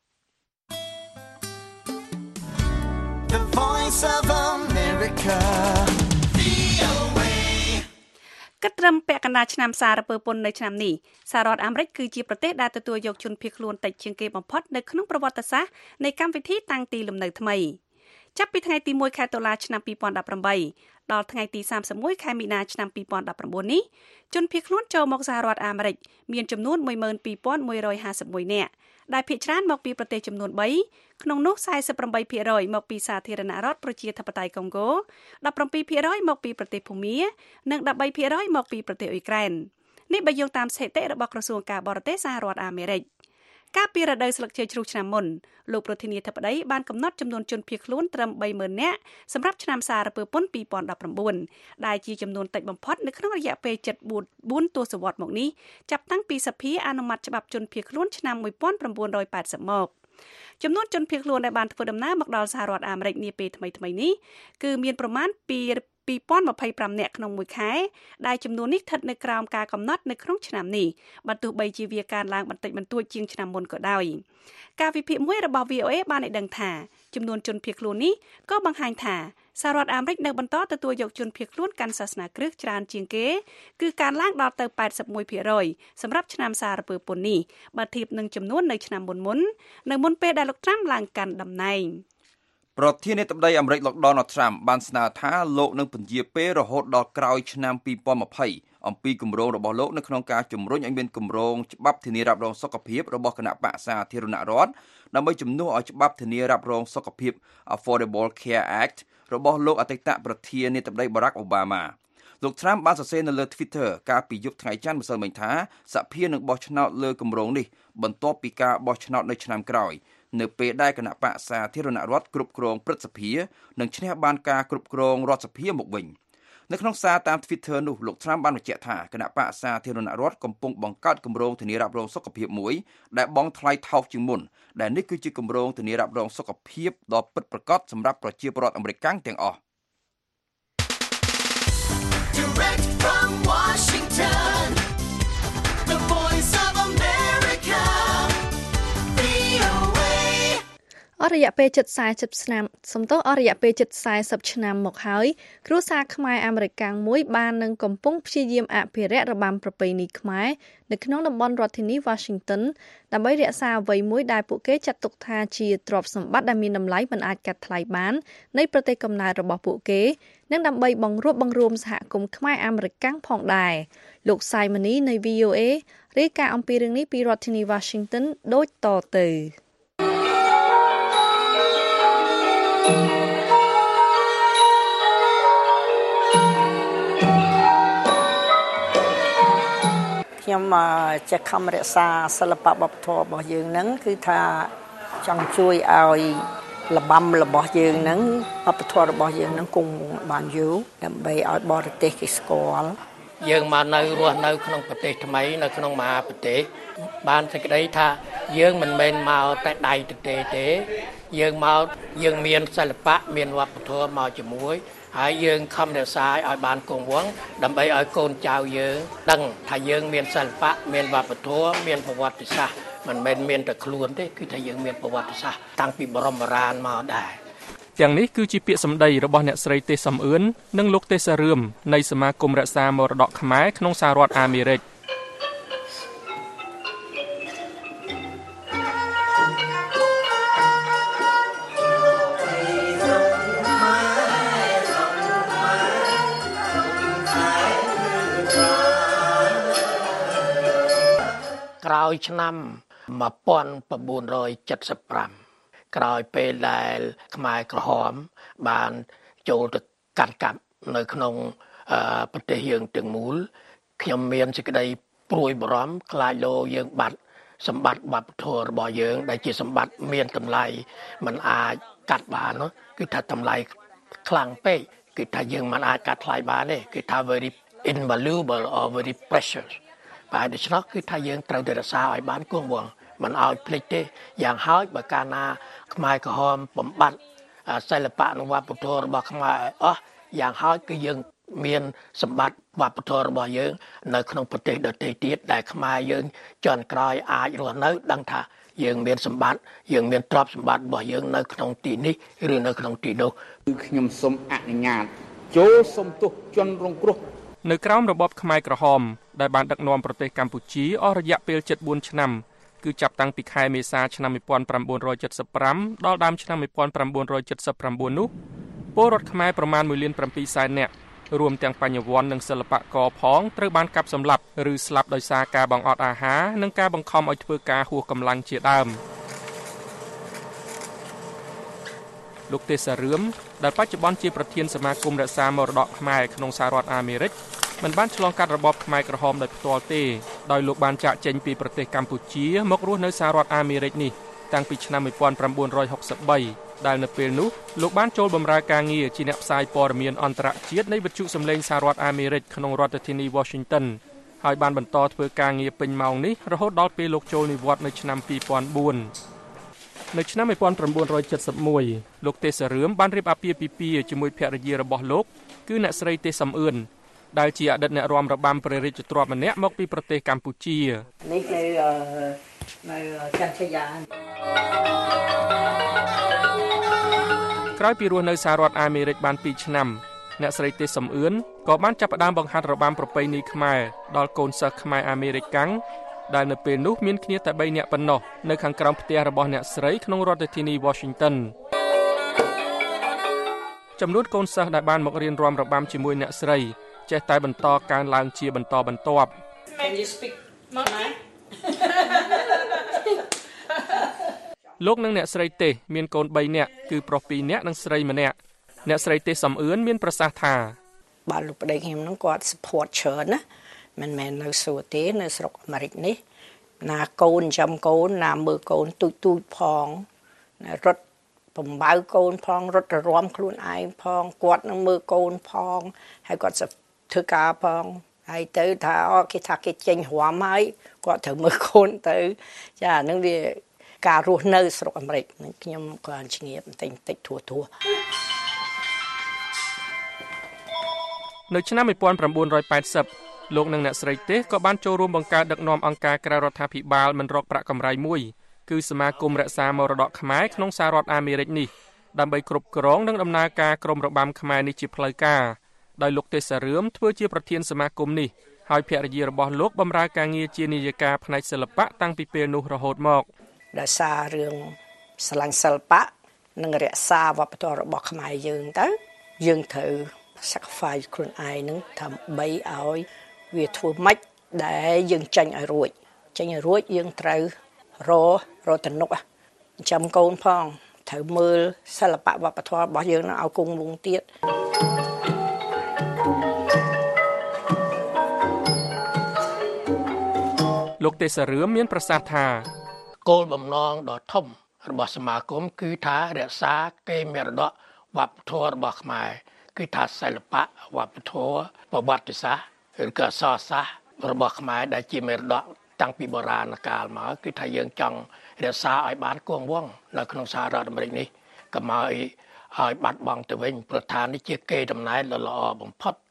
The Voice of America គិតត្រឹមពាក់កណ្ដាលឆ្នាំសារពើពន្ធនៅឆ្នាំនេះសហរដ្ឋអាមេរិកគឺជាប្រទេសដែលទទួលយកជនភៀសខ្លួនតិចជាងគេបំផុតនៅក្នុងប្រវត្តិសាស្ត្រនៃកម្មវិធីតាំងទីលំនៅថ្មីចាប់ពីថ្ងៃទី1ខែតុលាឆ្នាំ2018ដល់ថ្ងៃទី31ខែមីនាឆ្នាំ2019នេះជនភៀសខ្លួនចូលមកសហរដ្ឋអាមេរិកមានចំនួន 12,151 នាក់ដែលភាគច្រើនមកពីប្រទេសចំនួន3ក្នុងនោះ 48% មកពីសាធារណរដ្ឋប្រជាធិបតេយ្យកុងហ្គោ 17% មកពីប្រទេសភូមានិង 13% មកពីប្រទេសអ៊ុយក្រែននេះបើយោងតាមស្ថិតិរបស់ក្រសួងការបរទេសសហរដ្ឋអាមេរិកកាលពីរដូវស្លឹកឈើជ្រុះឆ្នាំមុនលោកប្រធានាធិបតីបានកំណត់ចំនួនជនភៀសខ្លួនត្រឹម 30,000 នាក់សម្រាប់ឆ្នាំសារពើពន្ធ2019ដែលជាចំនួនតិចបំផុតនៅក្នុងរយៈពេល4ទសវត្សរ៍មកនេះចាប់តាំងពីសភាអនុម័តច្បាប់ជនភៀសខ្លួនឆ្នាំ1980មកចំនួនជនភៀសខ្លួនដែលបានធ្វើដំណើរមកដល់សហរដ្ឋអាមេរិកនាពេលថ្មីៗនេះគឺមានប្រមាណ2025 នាក់ក្នុងមួយខែដែលចំនួននេះស្ថិតនៅក្រោមការកំណត់នៅក្នុងឆ្នាំនេះបើទោះបីជាវាកើនឡើងបន្តិចបន្តួចជាងឆ្នាំមុនក៏ដោយការវិភាគមួយរបស់ VOA បានឲ្យដឹងថាចំនួនជនភៀសខ្លួននេះក៏បង្ហាញថាសហរដ្ឋអាមេរិកនៅបន្តទទួលយកជនភៀសខ្លួនកាន់សាសនាគ្រិស្តច្រើនជាងគេគឺកើនឡើងដល់ទៅ 81% សម្រាប់ឆ្នាំសារពើពន្ធនេះបើធៀបនឹងចំនួននៅឆ្នាំមុននៅមុនពេលដែលលោកត្រាំឡើងកាន់តំណែងប្រធានាធិបតីអាមេរិកលោក Donald Trump បានស្នើថាលោកនឹងពន្យាពេលរហូតដល់ក្រោយឆ្នាំ2020អំពីគម្រោងរបស់លោកនៅក្នុងការជំរុញឲ្យមានគម្រោងច្បាប់ធានារ៉ាប់រងសុខភាពរបស់គណៈបក្សសាធារណរដ្ឋដើម្បីជំនួសឲ្យច្បាប់ធានារ៉ាប់រងសុខភាព Affordable Care Act របស់លោកអតីតប្រធានាធិបតី Barack Obama លោក Trump បានសរសេរនៅលើ Twitter កាលពីយប់ថ្ងៃច័ន្ទម្សិលមិញថាសភានឹងបោះឆ្នោតលើគម្រោងនេះបន្ទាប់ពីការបោះឆ្នោតនៅឆ្នាំក្រោយនៅពេលដែលគណៈបក្សសាធារណរដ្ឋគ្រប់គ្រងព្រឹទ្ធសភានិងឈ្នះបានការគ្រប់គ្រងរដ្ឋសភាមកវិញនៅក្នុងសារតាម Twitter នោះលោក Trump បានបញ្ជាក់ថាគណៈបក្សសាធារណរដ្ឋកំពុងបង្កើតគម្រោងធានារ៉ាប់រងសុខភាពមួយដែលបង់ថ្លៃថោកជាងមុនដែលនេះគឺជាគម្រោងធានារ៉ាប់រងសុខភាពដ៏ពិតប្រាកដសម្រាប់ប្រជាពលរដ្ឋអាមេរិកទាំងអស់ Direct from Washington The Voice of America អស់រយៈពេលជិត40ឆ្នាំមកហើយគ្រួសារខ្មែរអាមេរិកាំងមួយបាននឹងកំពុងព្យាយាមអភិរក្សរបាំប្រពៃណីខ្មែរនៅក្នុងតំបន់រដ្ឋធានី Washington ដើម្បីរក្សាអ្វីមួយដែលពួកគេចាត់ទុកថាជាទ្រព្យសម្បត្តិដែលមានតម្លៃមិនអាចកាត់ថ្លៃបាននៃប្រទេសកំណើតរបស់ពួកគេនិងដើម្បីបង្រួបបង្រួមសហគមន៍ខ្មែរអាមេរិកាំងផងដែរលោក Simony នៃ VOA រាយការណ៍អំពីរឿងនេះពីរដ្ឋធានី Washington ដូចតទៅខ្ញុំចេះខំរក្សាសិល្បៈវប្បធម៌របស់យើងហ្នឹងគឺថាចង់ជួយឲ្យលបាំរបស់យើងហ្នឹងវប្បធម៌របស់យើងហ្នឹងគង់បានយូរដើម្បីឲ្យបរទេសគេស្គាល់យើងមកនៅរស់នៅក្នុងប្រទេសថ្មីនៅក្នុងមហាប្រទេសបានសេចក្តីថាយើងមិនមែនមកតែដៃទទេទេយើងមកយើងមានសិល្បៈមានវប្បធម៌មកជាមួយហើយយើងខំរក្សាឲ្យបានគង់វង្សដើម្បីឲ្យកូនចៅយើងដឹងថាយើងមានសិល្បៈមានវប្បធម៌មានប្រវត្តិសាស្ត្រមិនមែនមានតែខ្លួនទេគឺថាយើងមានប្រវត្តិសាស្ត្រតាំងពីបរមបុរាណមកដែរទាំងនេះគឺជាពាក្យសម្ដីរបស់អ្នកស្រីទេសសំអឿននិងលោកទេសរឿមនៃសមាគមរក្សាមរតកខ្មែរក្នុងសហរដ្ឋអាមេរិកក្រោយឆ្នាំ1975ក្រោយពេលដែលខ្មែរក្រហមបានចូលទៅកាន់កាប់នៅក្នុងប្រទេសយើងទាំងមូលខ្ញុំមានសេចក្តីព្រួយបារម្ភខ្លាចលោយើងបាត់សម្បត្តិវប្បធម៌របស់យើងដែលជាសម្បត្តិមានតម្លៃមិនអាចកាត់បានគឺថាតម្លៃខ្លាំងពេកគឺថាយើងមិនអាចកាត់ថ្លៃបានទេគឺថា very invaluable or very precious បាទដូច្នេះគឺថាយើងត្រូវតែរក្សាឲ្យបានគង់វង្សមិនឲ្យភ្លេចទេយ៉ាងហោចបើកាលណាខ្មែរក្រហមបំបត្តិសិល្បៈនិងវប្បធម៌របស់ខ្មែរអស់យ៉ាងហោចគឺយើងមានសម្បត្តិវប្បធម៌របស់យើងនៅក្នុងប្រទេសដទៃទៀតដែលខ្មែរយើងចន់ក្រោយអាចរស់នៅដឹងថាយើងមានសម្បត្តិយើងមានទ្រព្យសម្បត្តិរបស់យើងនៅក្នុងទីនេះឬនៅក្នុងទីនោះគឺខ្ញុំសូមអនុញ្ញាតចូលសុំទោសជនរងគ្រោះនៅក្រោមរបបខ្មែរក្រហមដែលបានដឹកនាំប្រទេសកម្ពុជាអស់រយៈពេល74ឆ្នាំគឺចាប់តាំងពីខែមេសាឆ្នាំ1975ដល់ដើមឆ្នាំ1979នោះពលរដ្ឋខ្មែរប្រមាណ 1.7 នាក់រួមទាំងបញ្ញវន្តនិងសិល្បករផងត្រូវបានកាប់សម្លាប់ឬស្លាប់ដោយសារការបង្អត់អាហារនិងការបង្ខំឲ្យធ្វើការហួសកម្លាំងជាដើមលោកទេសរឿមដែលបច្ចុប្បន្នជាប្រធានសមាគមរក្សាមរតកខ្មែរក្នុងសហរដ្ឋអាមេរិកមិនបានឆ្លងកាត់របបខ្មែរក្រហមដោយផ្ទាល់ទេដោយលោកបានចាកចេញពីប្រទេសកម្ពុជាមករស់នៅសហរដ្ឋអាមេរិកនេះតាំងពីឆ្នាំ1963ដែលនៅពេលនោះលោកបានចូលបម្រើការងារជាអ្នកផ្សាយព័ត៌មានអន្តរជាតិនៃវិទ្យុសំឡេងសហរដ្ឋអាមេរិកក្នុងរដ្ឋធានី Washington ហើយបានបន្តធ្វើការងារពេញម៉ោងនេះរហូតដល់ពេលលោកចូលនិវត្តន៍នៅឆ្នាំ2004នៅឆ្នាំ1971លោកទេសរឿមបានរៀបអាពាហ៍ពិពាហ៍ជាមួយភរិយារបស់លោកគឺអ្នកស្រីទេសសំអឿនដែលជាអតីតអ្នករាំរបាំព្រះរាជទ្រព្យម្នាក់មកពីប្រទេសកម្ពុជានេះនៅចន្ទយាក្រោយពីរស់នៅសហរដ្ឋអាមេរិកបាន2ឆ្នាំអ្នកស្រីទេសសំអឿនក៏បានចាប់ផ្ដើមបង្ហាត់របាំប្រពៃណីខ្មែរដល់កូនសិស្សខ្មែរអាមេរិកកាំងដែលនៅពេលនោះមានគ្នាតែ3នាក់ប៉ុណ្ណោះនៅខាងក្រោមផ្ទះរបស់អ្នកស្រីក្នុងរដ្ឋធានី Washington ចំនួនកូនសិស្សដែលបានមករៀនរាំរបាំជាមួយអ្នកស្រីចេះតែបន្តកើនឡើងជាបន្តបន្ទាប់លោកនិងអ្នកស្រីទេសមានកូន3នាក់គឺប្រុស2នាក់និងស្រី1នាក់អ្នកស្រីទេសសំអឿនមានប្រសាសន៍ថាបាទលោកប្តីខ្ញុំហ្នឹងគាត់ support ច្រើនណាមិនមែននៅសួរទេនៅស្រុកអាមេរិកនេះណាកូនចាំកូនណាមើលកូនទូចផងរត់បំបើកូនផងរត់ទៅរំខ្លួនឯងផងគាត់នឹងមើលកូនផងហើយគាត់ធ្វើការផងហើយទៅថាគេថាគេចេញរំហើយគាត់ត្រូវមើលកូនទៅចាអានឹងវាការរស់នៅស្រុកអាមេរិកខ្ញុំគាត់ឆ្ងៀមបន្តិចធួនៅឆ្នាំ1980លោកនិងអ្នកស្រីទេសក៏បានចូលរួមបង្កើតដឹកនាំអង្គការក្រៅរដ្ឋាភិបាលមិនរកប្រាក់កម្រៃមួយគឺសមាគមរក្សាមរតកខ្មែរក្នុងសហរដ្ឋអាមេរិកនេះដើម្បីគ្រប់គ្រងនិងដំណើរការក្រុមរបាំខ្មែរនេះជាផ្លូវការដោយលោកទេសរឿមធ្វើជាប្រធានសមាគមនេះហើយភរិយារបស់លោកបម្រើការងារជានាយិកាផ្នែកសិល្បៈតាំងពីពេលនោះរហូតមកដោយសាររឿងស្រឡាញ់សិល្បៈនិងរក្សាវប្បធម៌របស់ខ្មែរយើងទៅយើងត្រូវ sacrifice ខ្លួនឯងនឹងដើម្បីឲ្យវាធ្វើម៉េចដែលយើងចាញ់ឲ្យរួចយើងត្រូវរកទំនុកចាំកូនផងត្រូវមើលសិល្បៈវប្បធម៌របស់យើងនឹងឲ្យគង់វង្សទៀតលោកទេសរឿមមានប្រសាសន៍ថាគោលបំណងដ៏ធំរបស់សមាគមគឺថារក្សាកេរមរតកវប្បធម៌របស់ខ្មែរគឺថាសិល្បៈវប្បធម៌ប្រវត្តិសាស្ត្រឬក៏អក្សរសាស្ត្ររបស់ខ្មែរដែលជាមរតកតាំងពីបុរាណកាលមកគឺថាយើងចង់រក្សាឲ្យបានគង់វង្សនៅក្នុងសហរដ្ឋអាមេរិកនេះកុំឲ្យឲ្យបាត់បង់ទៅវិញព្រោះថានេះជាកេរដំណែលដ៏ល្អបំផុត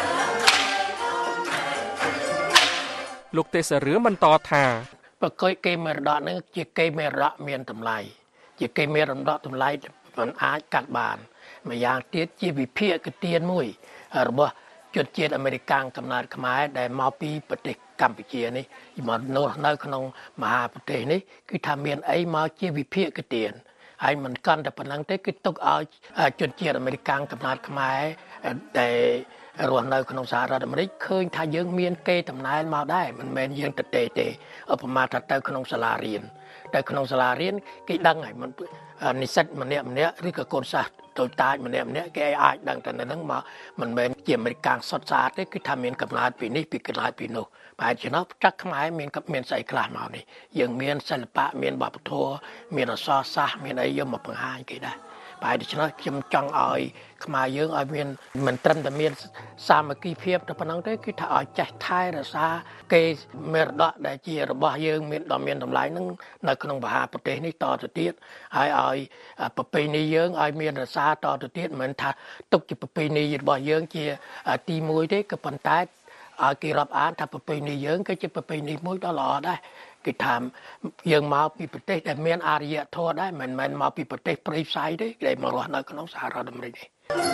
លោកទេសរឿងបន្តថាប្រកុយកេរមរតកនឹងជាកេរមរតកមានតម្លៃជាកេរមរតកតម្លៃមិនអាចកាត់បានម្យ៉ាងទៀតជាវិភាគទានមួយរបស់ជនជាតិអាមេរិកកំណើតខ្មែរដែលមកពីប្រទេសកម្ពុជានេះមកនៅក្នុងមហាប្រទេសនេះគឺថាមានអីមកជាវិភាគទានហើយមិនកាន់តែប៉ុណ្្នឹងទេគឺទុកឲ្យជនជាតិអាមេរិកកំណើតខ្មែរដែលរស់នៅក្នុងសហរដ្ឋអាមេរិកឃើញថាយើងមានកេរដំណែលមកដែរមិនមែនយើងទេឧបមាថាទៅក្នុងសាលារៀនទៅក្នុងសាលារៀនគេដឹងហើយនិស្សិតម្នាក់ឬក៏កូនសិស្សតូចតាចម្នាក់គេអាចដឹងតែនឹងមកមិនមែនជាអាមេរិកសុទ្ធសាធទេគឺថាមានកំណើតពីនេះពីកំណើតពីនោះបែរជានោះចាក់ខ្មែរមានស្អីខ្លះមកនេះយើងមានសិល្បៈមានវប្បធម៌មានអក្សរសាស្ត្រមានអីយកមកបង្ហាញគេដែរបែរដូច្នោះខ្ញុំចង់ឲ្យខ្មែរយើងឲ្យមានមិនត្រឹមតែមានសាមគ្គីភាពតែប៉ុណ្ណឹងទេគឺថាឲ្យចេះថែរក្សាកេរមរតកដែលជារបស់យើងមានតម្លៃនឹងនៅក្នុងមហាប្រទេសនេះតទៅទៀតហើយឲ្យប្រពៃណីយើងឲ្យមានរក្សាតទៅទៀតមិនថាទុកជាប្រពៃណីរបស់យើងជាទី1ទេក៏ប៉ុន្តែឲ្យគេរាប់អានថាប្រពៃណីយើងគឺជាប្រពៃណីមួយដ៏ល្អដែរគេថាយើងមកពីប្រទេសដែលមានអរិយធម៌ដែរមិនមែនមកពីប្រទេសព្រៃផ្សៃទេដែលមករស់នៅក្នុងសហរដ្ឋអាមេរិកនេះ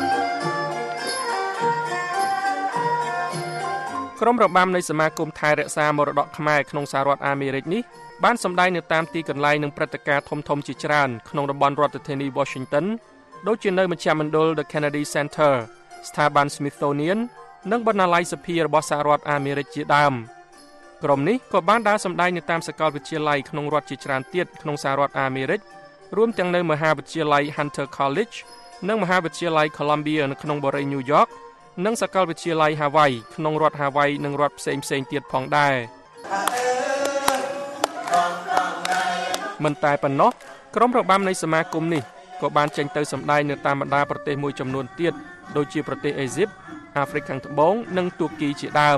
ក្រុមរបាំនៃសមាគមថែរក្សាមរតកខ្មែរក្នុងសហរដ្ឋអាមេរិកនេះបានសម្ដែងនៅតាមទីកន្លែងនិងព្រឹត្តិការណ៍ធំៗជាច្រើនក្នុងតំបន់រដ្ឋធានី Washington ដូចជានៅមជ្ឈមណ្ឌល The Kennedy Center ស្ថាប័ន Smithsonian និងបណ្ណាល័យសភារបស់សហរដ្ឋអាមេរិកជាដើមក្រុមនេះក៏បានដើរសម្ដែងនៅតាមសាកលវិទ្យាល័យក្នុងរដ្ឋជាច្រើនទៀតក្នុងសហរដ្ឋអាមេរិករួមទាំងនៅមហាវិទ្យាល័យ Hunter College និងមហាវិទ្យាល័យ Columbia នៅក្នុងបូរី New York និងសាកលវិទ្យាល័យ Hawaii ក្នុងរដ្ឋ Hawaii និងរដ្ឋផ្សេងៗទៀតផងដែរមិនតែប៉ុណ្ណោះក្រុមរបាំនៃសមាគមនេះក៏បានចេញទៅសម្ដែងនៅតាមបណ្ដាប្រទេសមួយចំនួនទៀតដូចជាប្រទេសអេស៊ីបអាហ្វ្រិកខាងត្បូងនិងទួរគីជាដើម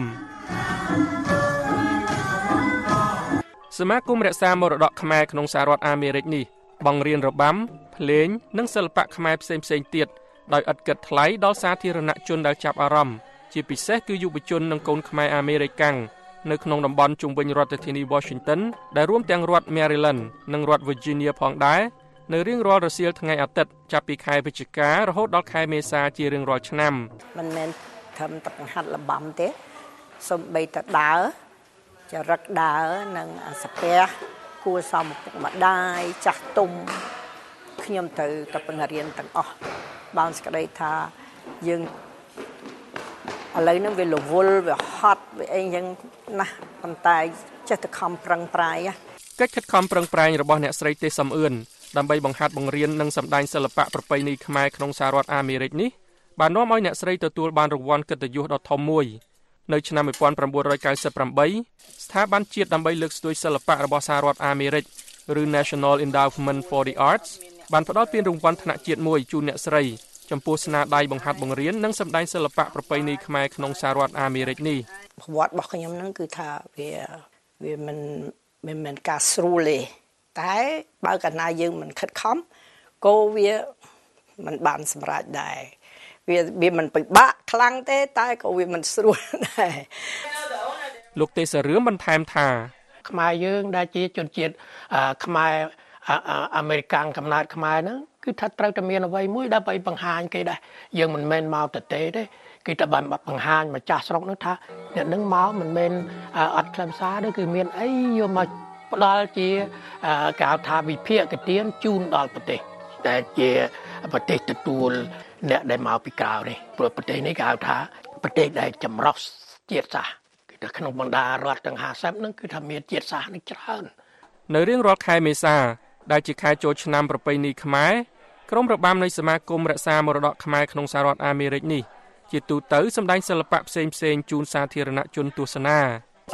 សមាគមរក្សាមរតកខ្មែរក្នុងសហរដ្ឋអាមេរិកនេះបង្រៀនរបាំភ្លេងនិងសិល្បៈខ្មែរផ្សេងៗទៀតដោយឥតគិតថ្លៃដល់សាធារណជនដែលចាប់អារម្មណ៍ជាពិសេសគឺយុវជននិងកូនខ្មែរអាមេរិកាំងនៅក្នុងតំបន់ជុំវិញរដ្ឋធានី Washington ដែលរួមទាំងរដ្ឋ Maryland និងរដ្ឋ Virginia ផងដែរនៅរៀងរាល់រសៀលថ្ងៃអាទិត្យចាប់ពីខែវិច្ឆិការហូតដល់ខែមេសាជារៀងរាល់ឆ្នាំមិនមែនធ្វើតែបង្ហាត់របាំទេសូម្បីតែដើរចរិតដើរនិងសាពះគួរសមពុកម្ដាយចាស់ទុំខ្ញុំទៅបង្រៀនទាំងអស់បានស្ដីថាយើងឥឡូវហ្នឹងវារវល់វាហត់វាអីយ៉ាងណាស់ប៉ុន្តែចេះតែខំប្រឹងប្រែងកិច្ចខិតខំប្រឹងប្រែងរបស់អ្នកស្រីទេសសំអឿនដើម្បីបង្ហាត់បង្រៀននិងសម្ដែងសិល្បៈប្រពៃណីខ្មែរក្នុងសហរដ្ឋអាមេរិកនេះបាននាំឲ្យអ្នកស្រីទទួលបានរង្វាន់កិត្តិយសដ៏ធំមួយនៅឆ្នាំ1998ស្ថាប័នជាតិដើម្បីលើកស្ទួយសិល្បៈរបស់សហរដ្ឋអាមេរិកឬ National Endowment for the Arts បានផ្ដល់ពានរង្វាន់ថ្នាក់ជាតិមួយជូនអ្នកស្រីចំពោះស្នាដៃបង្ហាត់បង្រៀននិងសម្ដែងសិល្បៈប្រពៃណីខ្មែរក្នុងសហរដ្ឋអាមេរិកនេះប្រវត្តិរបស់ខ្ញុំហ្នឹងគឺថាវាមិនការស្រួលទេតែបើកាលណាយើងមិនខិតខំក៏វាមិនបានសម្រេចដែរវាមិនពិបាកខ្លាំងទេតែក៏វាមិនស្រួលដែរលោកទេសរឿងបន្ថែមថាខ្មែរយើងដែលជាជនជាតិខ្មែរអាមេរិកកំណើតខ្មែរហ្នឹងគឺថាត្រូវតែមានអ្វីមួយដើម្បីបង្ហាញគេដែរយើងមិនមែនមកទៅទេគេតែបង្ហាញម្ចាស់ស្រុកនោះថាអ្នកនឹងមកមិនមែនអត់ខ្លឹមសារទេគឺមានអីយកមកផ្ដល់ជាគេហៅថាវិភាគទានជូនដល់ប្រទេសដែលជាប្រទេសទទួលអ្នកដែលមកពីក្រៅនេះព្រោះប្រទេសនេះគេហៅថាប្រទេសដែលចម្រុះជាតិសាសន៍គឺថាក្នុងបណ្ដារដ្ឋទាំង50ហ្នឹងគឺថាមានជាតិសាសន៍នេះច្រើននៅរៀងរាល់ខែមេសាដែលជាខែចូលឆ្នាំប្រពៃណីខ្មែរក្រុមរបាំនៃសមាគមរក្សាមរតកខ្មែរក្នុងសហរដ្ឋអាមេរិកនេះជាទូទៅសម្ដែងសិល្បៈផ្សេងៗជូនសាធារណជនទស្សនា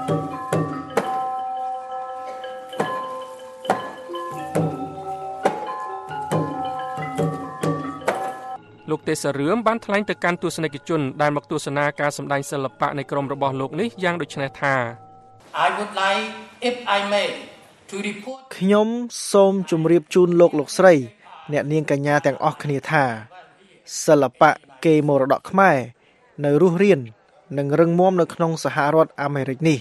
លោកទេសរឿងបានថ្លែងទៅកាន់ទស្សនិកជនដែលមកទស្សនាការសម្ដែងសិល្បៈនៃក្រុមរបស់លោកនេះយ៉ាងដូចនេះថា I would like if I may to report ខ្ញុំសូមជម្រាបជូនលោកស្រីអ្នកនាងកញ្ញាទាំងអស់គ្នាថាសិល្បៈកេរមរតកខ្មែរនៅរស់រាននិងរឹងមាំនៅក្នុងសហរដ្ឋអាមេរិកនេះ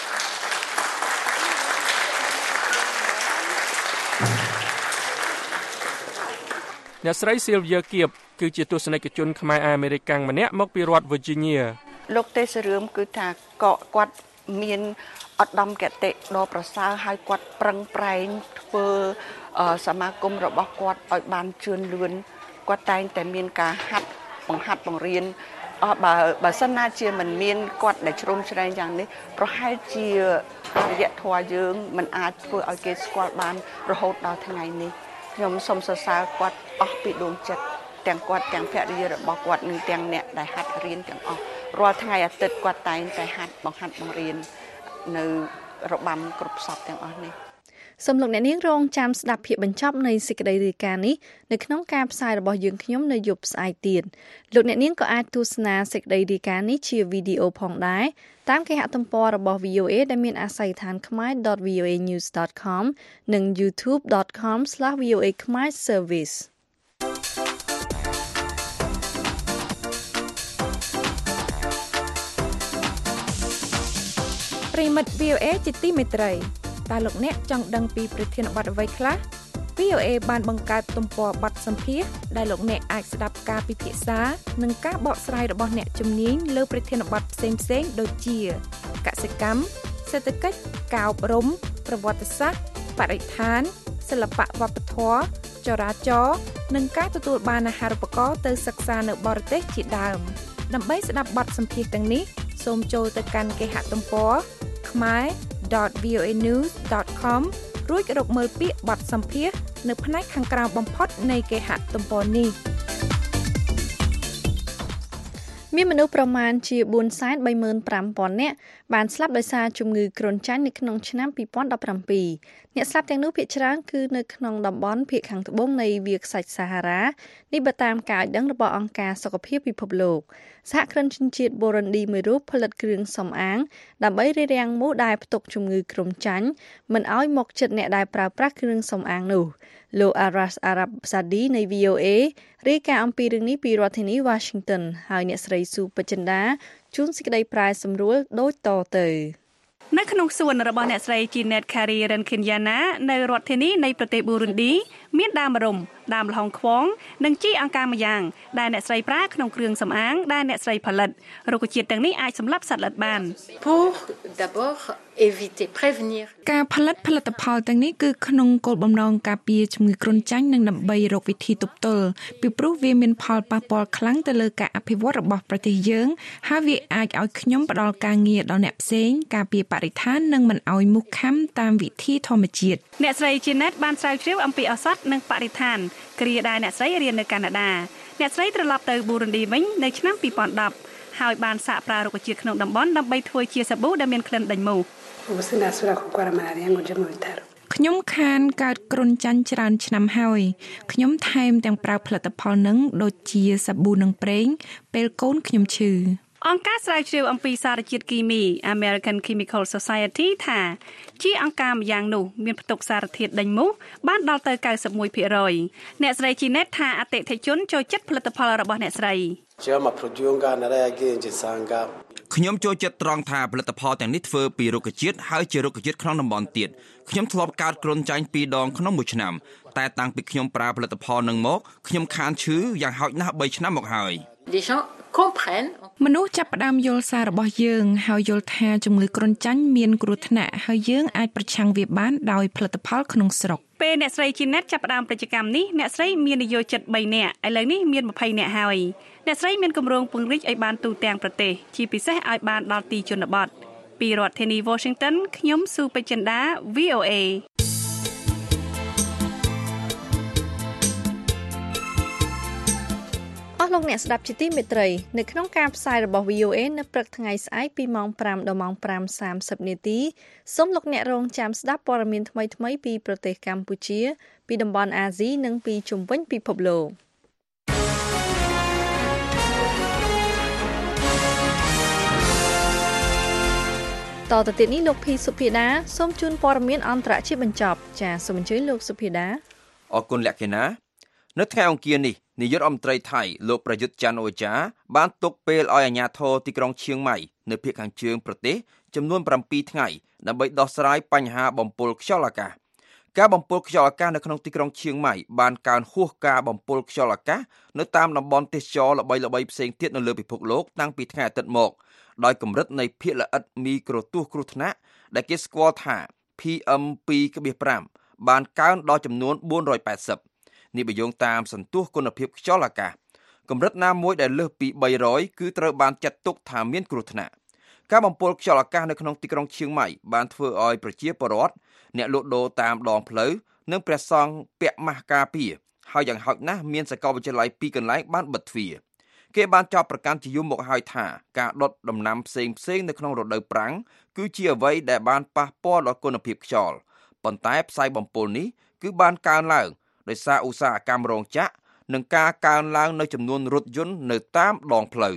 អ្នកស្រី Sylvia គៀបគឺជាទស្សនិកជនខ្មែរអាមេរិកាំងម្នាក់មកពីរដ្ឋ Virginia លោកទេសរឿងគឺថាគាត់មានឧត្តមគតិដ៏ប្រសើរហើយគាត់ប្រឹងប្រែងធ្វើសមាគមរបស់គាត់ឲ្យបានជឿនលឿនគាត់តែងតែមានការបង្ហាត់បង្រៀនបើសិនណាជាមិនមានគាត់ដែលជ្រុំជ្រែងយ៉ាងនេះប្រហែលជាអរិយធម៌យើងមិនអាចធ្វើឲ្យគេស្គាល់បានរហូតដល់ថ្ងៃនេះខ្ញុំសូមសរសើរគាត់អស់ពីដួងចិត្តទាំងគាត់ទាំងភរិយារបស់គាត់និងទាំងអ្នកដែលហាត់រៀនទាំងអស់រាល់ថ្ងៃអាទិត្យគាត់តែងតែបង្ហាត់បង្រៀននៅរបាំគ្រប់សពទាំងអស់នេះសូមលោកអ្នកនាងរងចាំស្ដាប់ភាពបញ្ចប់នៃសេចក្តីរាយការណ៍នេះនៅក្នុងការផ្សាយរបស់យើងខ្ញុំនៅយប់ស្អែកទៀតលោកអ្នកនាងក៏អាចទស្សនាសេចក្តីរាយការណ៍នេះជាវីដេអូផងដែរតាមគេហទំព័ររបស់ VOA ដែលមានអាស័យដ្ឋាន khmer.voanews.com និង youtube.com/voa khmer service ប្រិមិត្ត VOA ជាទីមេត្រីតើលោកអ្នកចង់ដឹងពីប្រធានបទអ្វីខ្លះ VOA បានបង្កើតទំព័របទសម្ភាសន៍ដែលលោកអ្នកអាចស្ដាប់ការពិភាក្សានិងការបកស្រាយរបស់អ្នកជំនាញលើប្រធានបទផ្សេងៗដូចជាកសិកម្មសេដ្ឋកិច្ចការអប់រំប្រវត្តិសាស្ត្របរិស្ថានសិល្បៈវប្បធម៌ចរាចរណ៍និងការទទួលបានអាហារូបករណ៍ទៅសិក្សានៅបរទេសជាដើមដើម្បីស្ដាប់បទសម្ភាសន៍ទាំងនេះសូមចូលទៅកាន់គេហទំព័រ khmer.voanews.com រួចរកមើលពាក្យបទសម្ភាសន៍នៅផ្នែកខាងក្រោមបំផុតនៃគេហទំព័រនេះមានមនុស្សប្រមាណជា435,000 នាក់បានស្លាប់ដោយសារជំងឺគ្រុនចាញ់នៅក្នុងឆ្នាំ2017អ្នកស្លាប់ទាំងនោះភាគច្រើនគឺនៅក្នុងតំបន់ភាគខាងត្បូងនៃវាលខ្សាច់សាហារ៉ានេះបើតាមការឲ្យដឹងរបស់អង្គការសុខភាពពិភពលោកសហគ្រិនជនជាតិបូរ៉ុនឌីមួយរូបផលិតគ្រឿងសម្អាងដើម្បីរារាំងមូសដែលផ្ទុកជំងឺគ្រុនចាញ់មិនឲ្យមកជិតអ្នកដែលប្រើប្រាស់គ្រឿងសម្អាងនោះលោក Aras Arabsadi នៃ VOA រាយការណ៍អំពីរឿងនេះពីរដ្ឋធានី Washington ហើយអ្នកស្រីស៊ូបចិន្តាជួនសេចក្តីប្រែសម្រួលដូចតទៅនៅក្នុងសួនរបស់អ្នកស្រី Jeanette Carey Renkinyana នៅរដ្ឋធានីនៃប្រទេសប៊ូរុនឌីមានដើមរំដើមល្ហុងខ្វងនិងជីអង្ការម្យ៉ាងដែលអ្នកស្រីប្រើក្នុងគ្រឿងសម្អាងដែលអ្នកស្រីផលិតរុក្ខជាតិទាំងនេះអាចសម្លាប់សត្វល្អិតបាន Pour d'abord éviter prévenir ការផលិតផលិតផលទាំងនេះគឺក្នុងគោលបំណងការពារជំងឺគ្រុនចាញ់និងដើម្បីរកវិធីទប់ទល់ពីព្រោះវាមានផលប៉ះពាល់ខ្លាំងទៅលើការអភិវឌ្ឍរបស់ប្រទេសយើងហើយវាអាចឲ្យខ្ញុំផ្ដល់ការងារដល់អ្នកផ្សេងការពារបរិស្ថាននិងមិនឲ្យមូសខាំតាមវិធីធម្មជាតិអ្នកស្រី Jeanette បានស្រាវជ្រាវអំពីឱសថនិងបរិស្ថានគ្រាដែលអ្នកស្រីរៀននៅកាណាដាអ្នកស្រីត្រឡប់ទៅប៊ូរុនឌីវិញនៅឆ្នាំ2010ហើយបានសាកប្រើរុក្ខជាតិក្នុងតំបន់ដើម្បីធ្វើជាសាប៊ូដែលមានក្លិនដេញមូសខ្ញុំខានកើតគ្រុនចាញ់ច្រើនឆ្នាំហើយខ្ញុំថែមទាំងប្រើផលិតផលនឹងដូចជាសាប៊ូនិងប្រេងពេលកូនខ្ញុំឈឺអង្គការស្រាវជ្រាវអំពីសារជាតិគីមី American Chemical Society ថាជាអង្គការម្យ៉ាងនោះមានផ្ទុកសារធាតុដេញមូសបានដល់ទៅ 91% អ្នកស្រី Jeanette ថាអតិថិជនចូលចិត្តផលិតផលរបស់អ្នកស្រីខ្ញុំចូលចិត្តត្រង់ថាផលិតផលទាំងនេះធ្វើពីរុក្ខជាតិហើយជារុក្ខជាតិក្នុងតំបន់ទៀតខ្ញុំធ្លាប់កើតគ្រុនចាញ់2ដងក្នុងមួយឆ្នាំតែតាំងពីខ្ញុំប្រើផលិតផលនឹងមកខ្ញុំខានឈឺយ៉ាងហោចណាស់3ឆ្នាំមកហើយមនុស្សចាប់ផ្ដើមយល់សាររបស់យើងហើយយល់ថាជំងឺគ្រុនចាញ់មានគ្រោះថ្នាក់ហើយយើងអាចប្រឆាំងវាបានដោយផលិតផលក្នុងស្រុកពេលអ្នកស្រី Jeanette ចាប់ផ្ដើមប្រតិកម្មនេះអ្នកស្រីមាននិយោជិត3នាក់ឥឡូវនេះមាន20នាក់ហើយអ្នកស្រីមានគម្រោងពង្រីកឲ្យបានទូទាំងប្រទេសជាពិសេសឲ្យបានដល់ទីជនបទពីរដ្ឋធានី Washington ខ្ញុំស៊ូបចិន្តា VOA អស់លោកអ្នកស្ដាប់ជាទីមេត្រីនៅក្នុងការផ្សាយរបស់ VOA នៅព្រឹកថ្ងៃស្អែកពីម៉ោង5ដល់ម៉ោង 5:30 នាទីសូមលោកអ្នករងចាំស្ដាប់ព័ត៌មានថ្មីៗពីប្រទេសកម្ពុជាពីតំបន់អាស៊ីនិងពីជុំវិញពិភពលោកតទៅទៀតនេះលោកភីសុភាដាសូមជូនព័ត៌មានអន្តរជាតិបញ្ចប់ចាសសូមអញ្ជើញលោកសុភាដាអរគុណលក្ខិណានៅថ្ងៃអង្គារនេះនាយករដ្ឋមន្ត្រីថៃលោកប្រយុទ្ធច័ន្ទអូចាបានទុកពេលឲ្យអាជ្ញាធរទីក្រុងឈៀងម៉ៃនៅភាគខាងជើងប្រទេសចំនួន7ថ្ងៃដើម្បីដោះស្រាយបញ្ហាបំពុលខ្យល់អាកាសការបំពុលខ្យល់អាកាសនៅក្នុងទីក្រុងឈៀងម៉ៃបានកើនហួសការបំពុលខ្យល់អាកាសនៅតាមតំបន់ទេសចរណ៍ល្បីៗផ្សេងទៀតនៅលើពិភពលោកតាំងពីថ្ងៃអាទិត្យមកដោយកម្រិតនៃភាគល្អិតមីក្រូទស្សន៍គ្រោះថ្នាក់ដែលគេស្គាល់ថា PM2.5 បានកើនដល់ចំនួន480នេះបញ្យងតាមសន្ទុះគុណភាពខ្យល់អាកាសកម្រិតណាមួយដែលលើសពី300គឺត្រូវបានចាត់ទុកថាមានគ្រោះថ្នាក់ការបំពុលខ្យល់អាកាសនៅក្នុងទីក្រុងឈៀងម៉ៃបានធ្វើឲ្យប្រជាពលរដ្ឋអ្នកលក់ដូរតាមដងផ្លូវនិងព្រះសង្ឃពាក់ម៉ាស់ការពារហើយយ៉ាងហោចណាស់មានសាកលវិទ្យាល័យ2កន្លែងបានបិទទ្វារគេបានចោទប្រកាន់ជាយូរមកហើយថាការដុតដំណាំផ្សេងនៅក្នុងរដូវប្រាំងគឺជាអ្វីដែលបានប៉ះពាល់ដល់គុណភាពខ្យល់ប៉ុន្តែផ្សាយបំពុលនេះគឺបានកើនឡើងដោយសារឧស្សាហកម្មរោងចក្រនិងការកើនឡើងនៅចំនួនរថយន្តនៅតាមដងផ្លូវ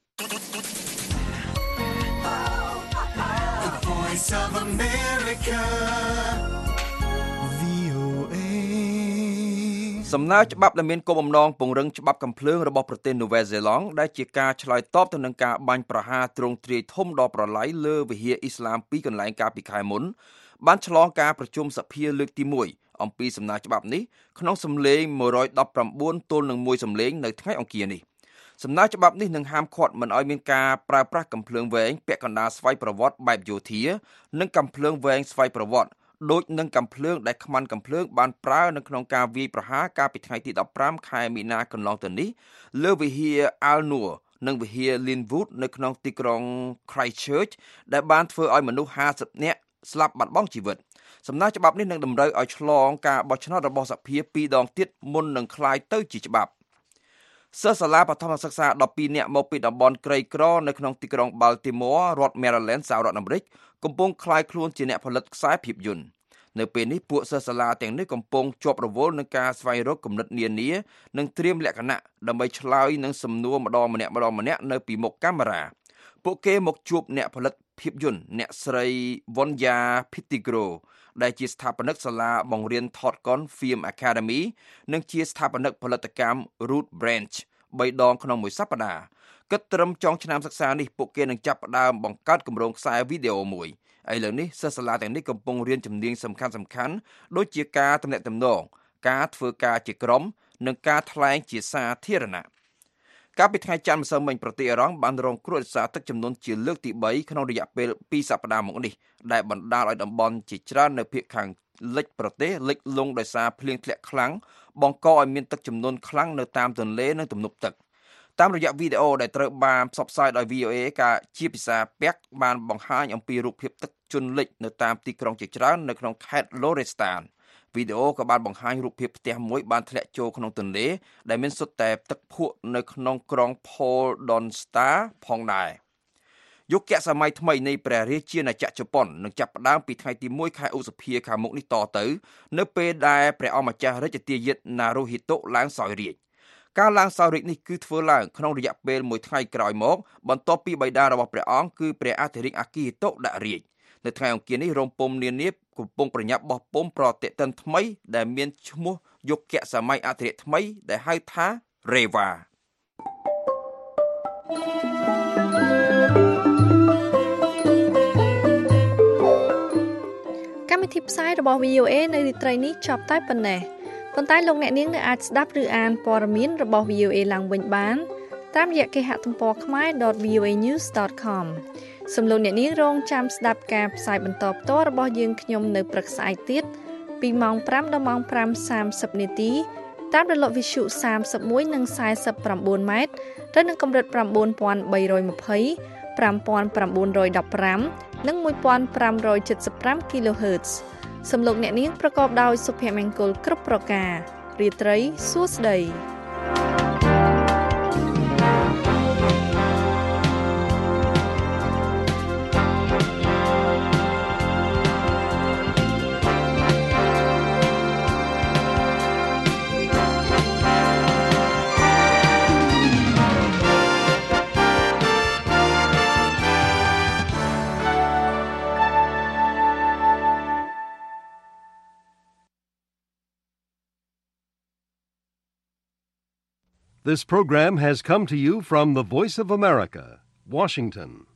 សំណើច្បាប់ដែលមានគោលបំណងពង្រឹងច្បាប់កាំភ្លើងរបស់ប្រទេសនូវែលសេឡង់ដែលជាការឆ្លើយតបទៅនឹងការបាញ់ប្រហារទ្រង់ទ្រាយធំដ៏ប្រឡាយលើវិហារអ៊ីស្លាម2កន្លែងកាលពីខែមុនបានឆ្លងការប្រជុំសភាលើកទី1អំពីសំណើច្បាប់នេះក្នុងសម្លេង119ទល់នឹង1សម្លេងនៅថ្ងៃអង្គារនេះសំណើច្បាប់នេះនឹងហាមឃាត់មិនឲ្យមានការប្រើប្រាស់កាំភ្លើងវែងពាក់កណ្ដាលស្វ័យប្រវត្តិបែបយោធានិងកាំភ្លើងវែងស្វ័យប្រវត្តិដូចនឹងកាំភ្លើងដែលខ្មាន់កាំភ្លើងបានប្រើនៅក្នុងការវាយប្រហារកាលពីថ្ងៃទី15ខែមីនាកន្លងទៅនេះលើវិហារ Al-Noor និងវិហារ Linwood នៅក្នុងទីក្រុង Christchurch ដែលបានធ្វើឲ្យមនុស្ស50នាក់ស្លាប់បាត់បង់ជីវិតសំណើច្បាប់នេះនឹងតម្រូវឲ្យឆ្លងការបោះឆ្នោតរបស់សភា2ដងទៀតមុននឹងក្លាយទៅជាច្បាប់សិស្សសាលាបឋមសិក្សា12នាក់មកពីតំបន់ក្រីក្រនៅក្នុងទីក្រុង Baltimore រដ្ឋ Maryland សហរដ្ឋអាមេរិកកំពុងក្លាយខ្លួនជាអ្នកផលិតខ្សែភាពយន្តនៅពេលនេះពួកសិស្សសាលាទាំងនេះកំពុងជាប់រវល់នឹងការស្វែងរកគំនិតនានានិងត្រៀមលក្ខណៈដើម្បីឆ្លើយនឹងសំណួរម្ដងម្នាក់នៅពីមុខកាមេរ៉ាពួកគេមកជួបអ្នកផលិតភាពយន្តអ្នកស្រី Vanya Pittigro ដែលជាស្ថាបនិកសាលាបង្រៀនថតកុន Film Academy និងជាស្ថាបនិកផលិតកម្ម Root Branch 3ដងក្នុងមួយសប្តាហ៍គិតត្រឹមចុងឆ្នាំសិក្សានេះពួកគេនឹងចាប់ផ្ដើមបង្កើតគម្រោងខ្សែវីដេអូមួយឥឡូវនេះសិស្សសាលាទាំងនេះកំពុងរៀនជំនាញសំខាន់ដូចជាការទំនាក់ទំនងការធ្វើការជាក្រុមនិងការថ្លែងជាសាធារណៈកាលពីថ្ងៃច័ន្ទម្សិលមិញប្រទេសអ៊ីរ៉ង់បានរងគ្រោះដោយសារទឹកជំនន់ជាលើកទី3ក្នុងរយៈពេល2សប្តាហ៍មកនេះដែលបណ្ដាលឲ្យតំបន់ជាច្រើននៅភាគខាងលិចប្រទេសលិចលង់ដោយសារភ្លៀងធ្លាក់ខ្លាំងបង្កឲ្យមានទឹកជំនន់ខ្លាំងនៅតាមទន្លេនិងទំនប់ទឹកតាមរយៈវីដេអូដែលត្រូវបានផ្សព្វផ្សាយដោយ VOA ការជាភាសាពាក់បានបង្ហាញអំពីរូបភាពទឹកជន់លិចនៅតាមទីក្រុងជាច្រើននៅក្នុងខេត្ត Lorestan វីដេអូក៏បានបង្ហាញរូបភាពផ្ទះមួយបានធ្លាក់ចូលក្នុងទន្លេដែលមានសុទ្ធតែទឹកភក់នៅក្នុងក្រុង Poldonstar ផងដែរយុគសម័យថ្មីនៃព្រះរាជាណាចក្រជប៉ុននឹងចាប់ផ្ដើមពីថ្ងៃទី1ខែឧសភាខាងមុខនេះតទៅនៅពេលដែលព្រះអម្ចាស់រាជទាយាទ Naruhito ឡើងសោយរាជ្យការឡើងសោយរាជ្យនេះគឺធ្វើឡើងក្នុងរយៈពេល1ថ្ងៃក្រោយមកបន្ទាប់ពីបិតារបស់ព្រះអង្គគឺព្រះអធិរាជ Akihito ដាក់រាជ្យនៅថ្ងៃអង្គារនេះរោងពុម្ពនានាកំពុងប្រញាប់បោះពុម្ពប្រតិទិនថ្មីដែលមានឈ្មោះយុគសម័យអធិរាជថ្មីដែលហៅថា Reiwa កម្មវិធីផ្សាយរបស់ VOA នៅរាត្រីនេះចប់តែប៉ុណ្ណេះប៉ុន្តែលោកអ្នកនាងនៅអាចស្ដាប់ឬអានព័ត៌មានរបស់ VOA ឡើងវិញបានតាមរយៈគេហទំព័រ khmer.voanews.com សូមលោកអ្នកនាងរងចាំស្ដាប់ការផ្សាយបន្តផ្ទាល់របស់យើងខ្ញុំនៅព្រឹកស្អែកទៀតពីម៉ោង 5 ដល់ម៉ោង 5:30 នាទីតាមរលកវិទ្យុ31និង49ម៉ែត្រឬនឹងកម្រិត 9320 5915 និង1575 kHz សំឡេងអ្នកនាងប្រកបដោយសុភមង្គលគ្រប់ប្រការរាត្រីសួស្តី This program has come to you from the Voice of America, Washington.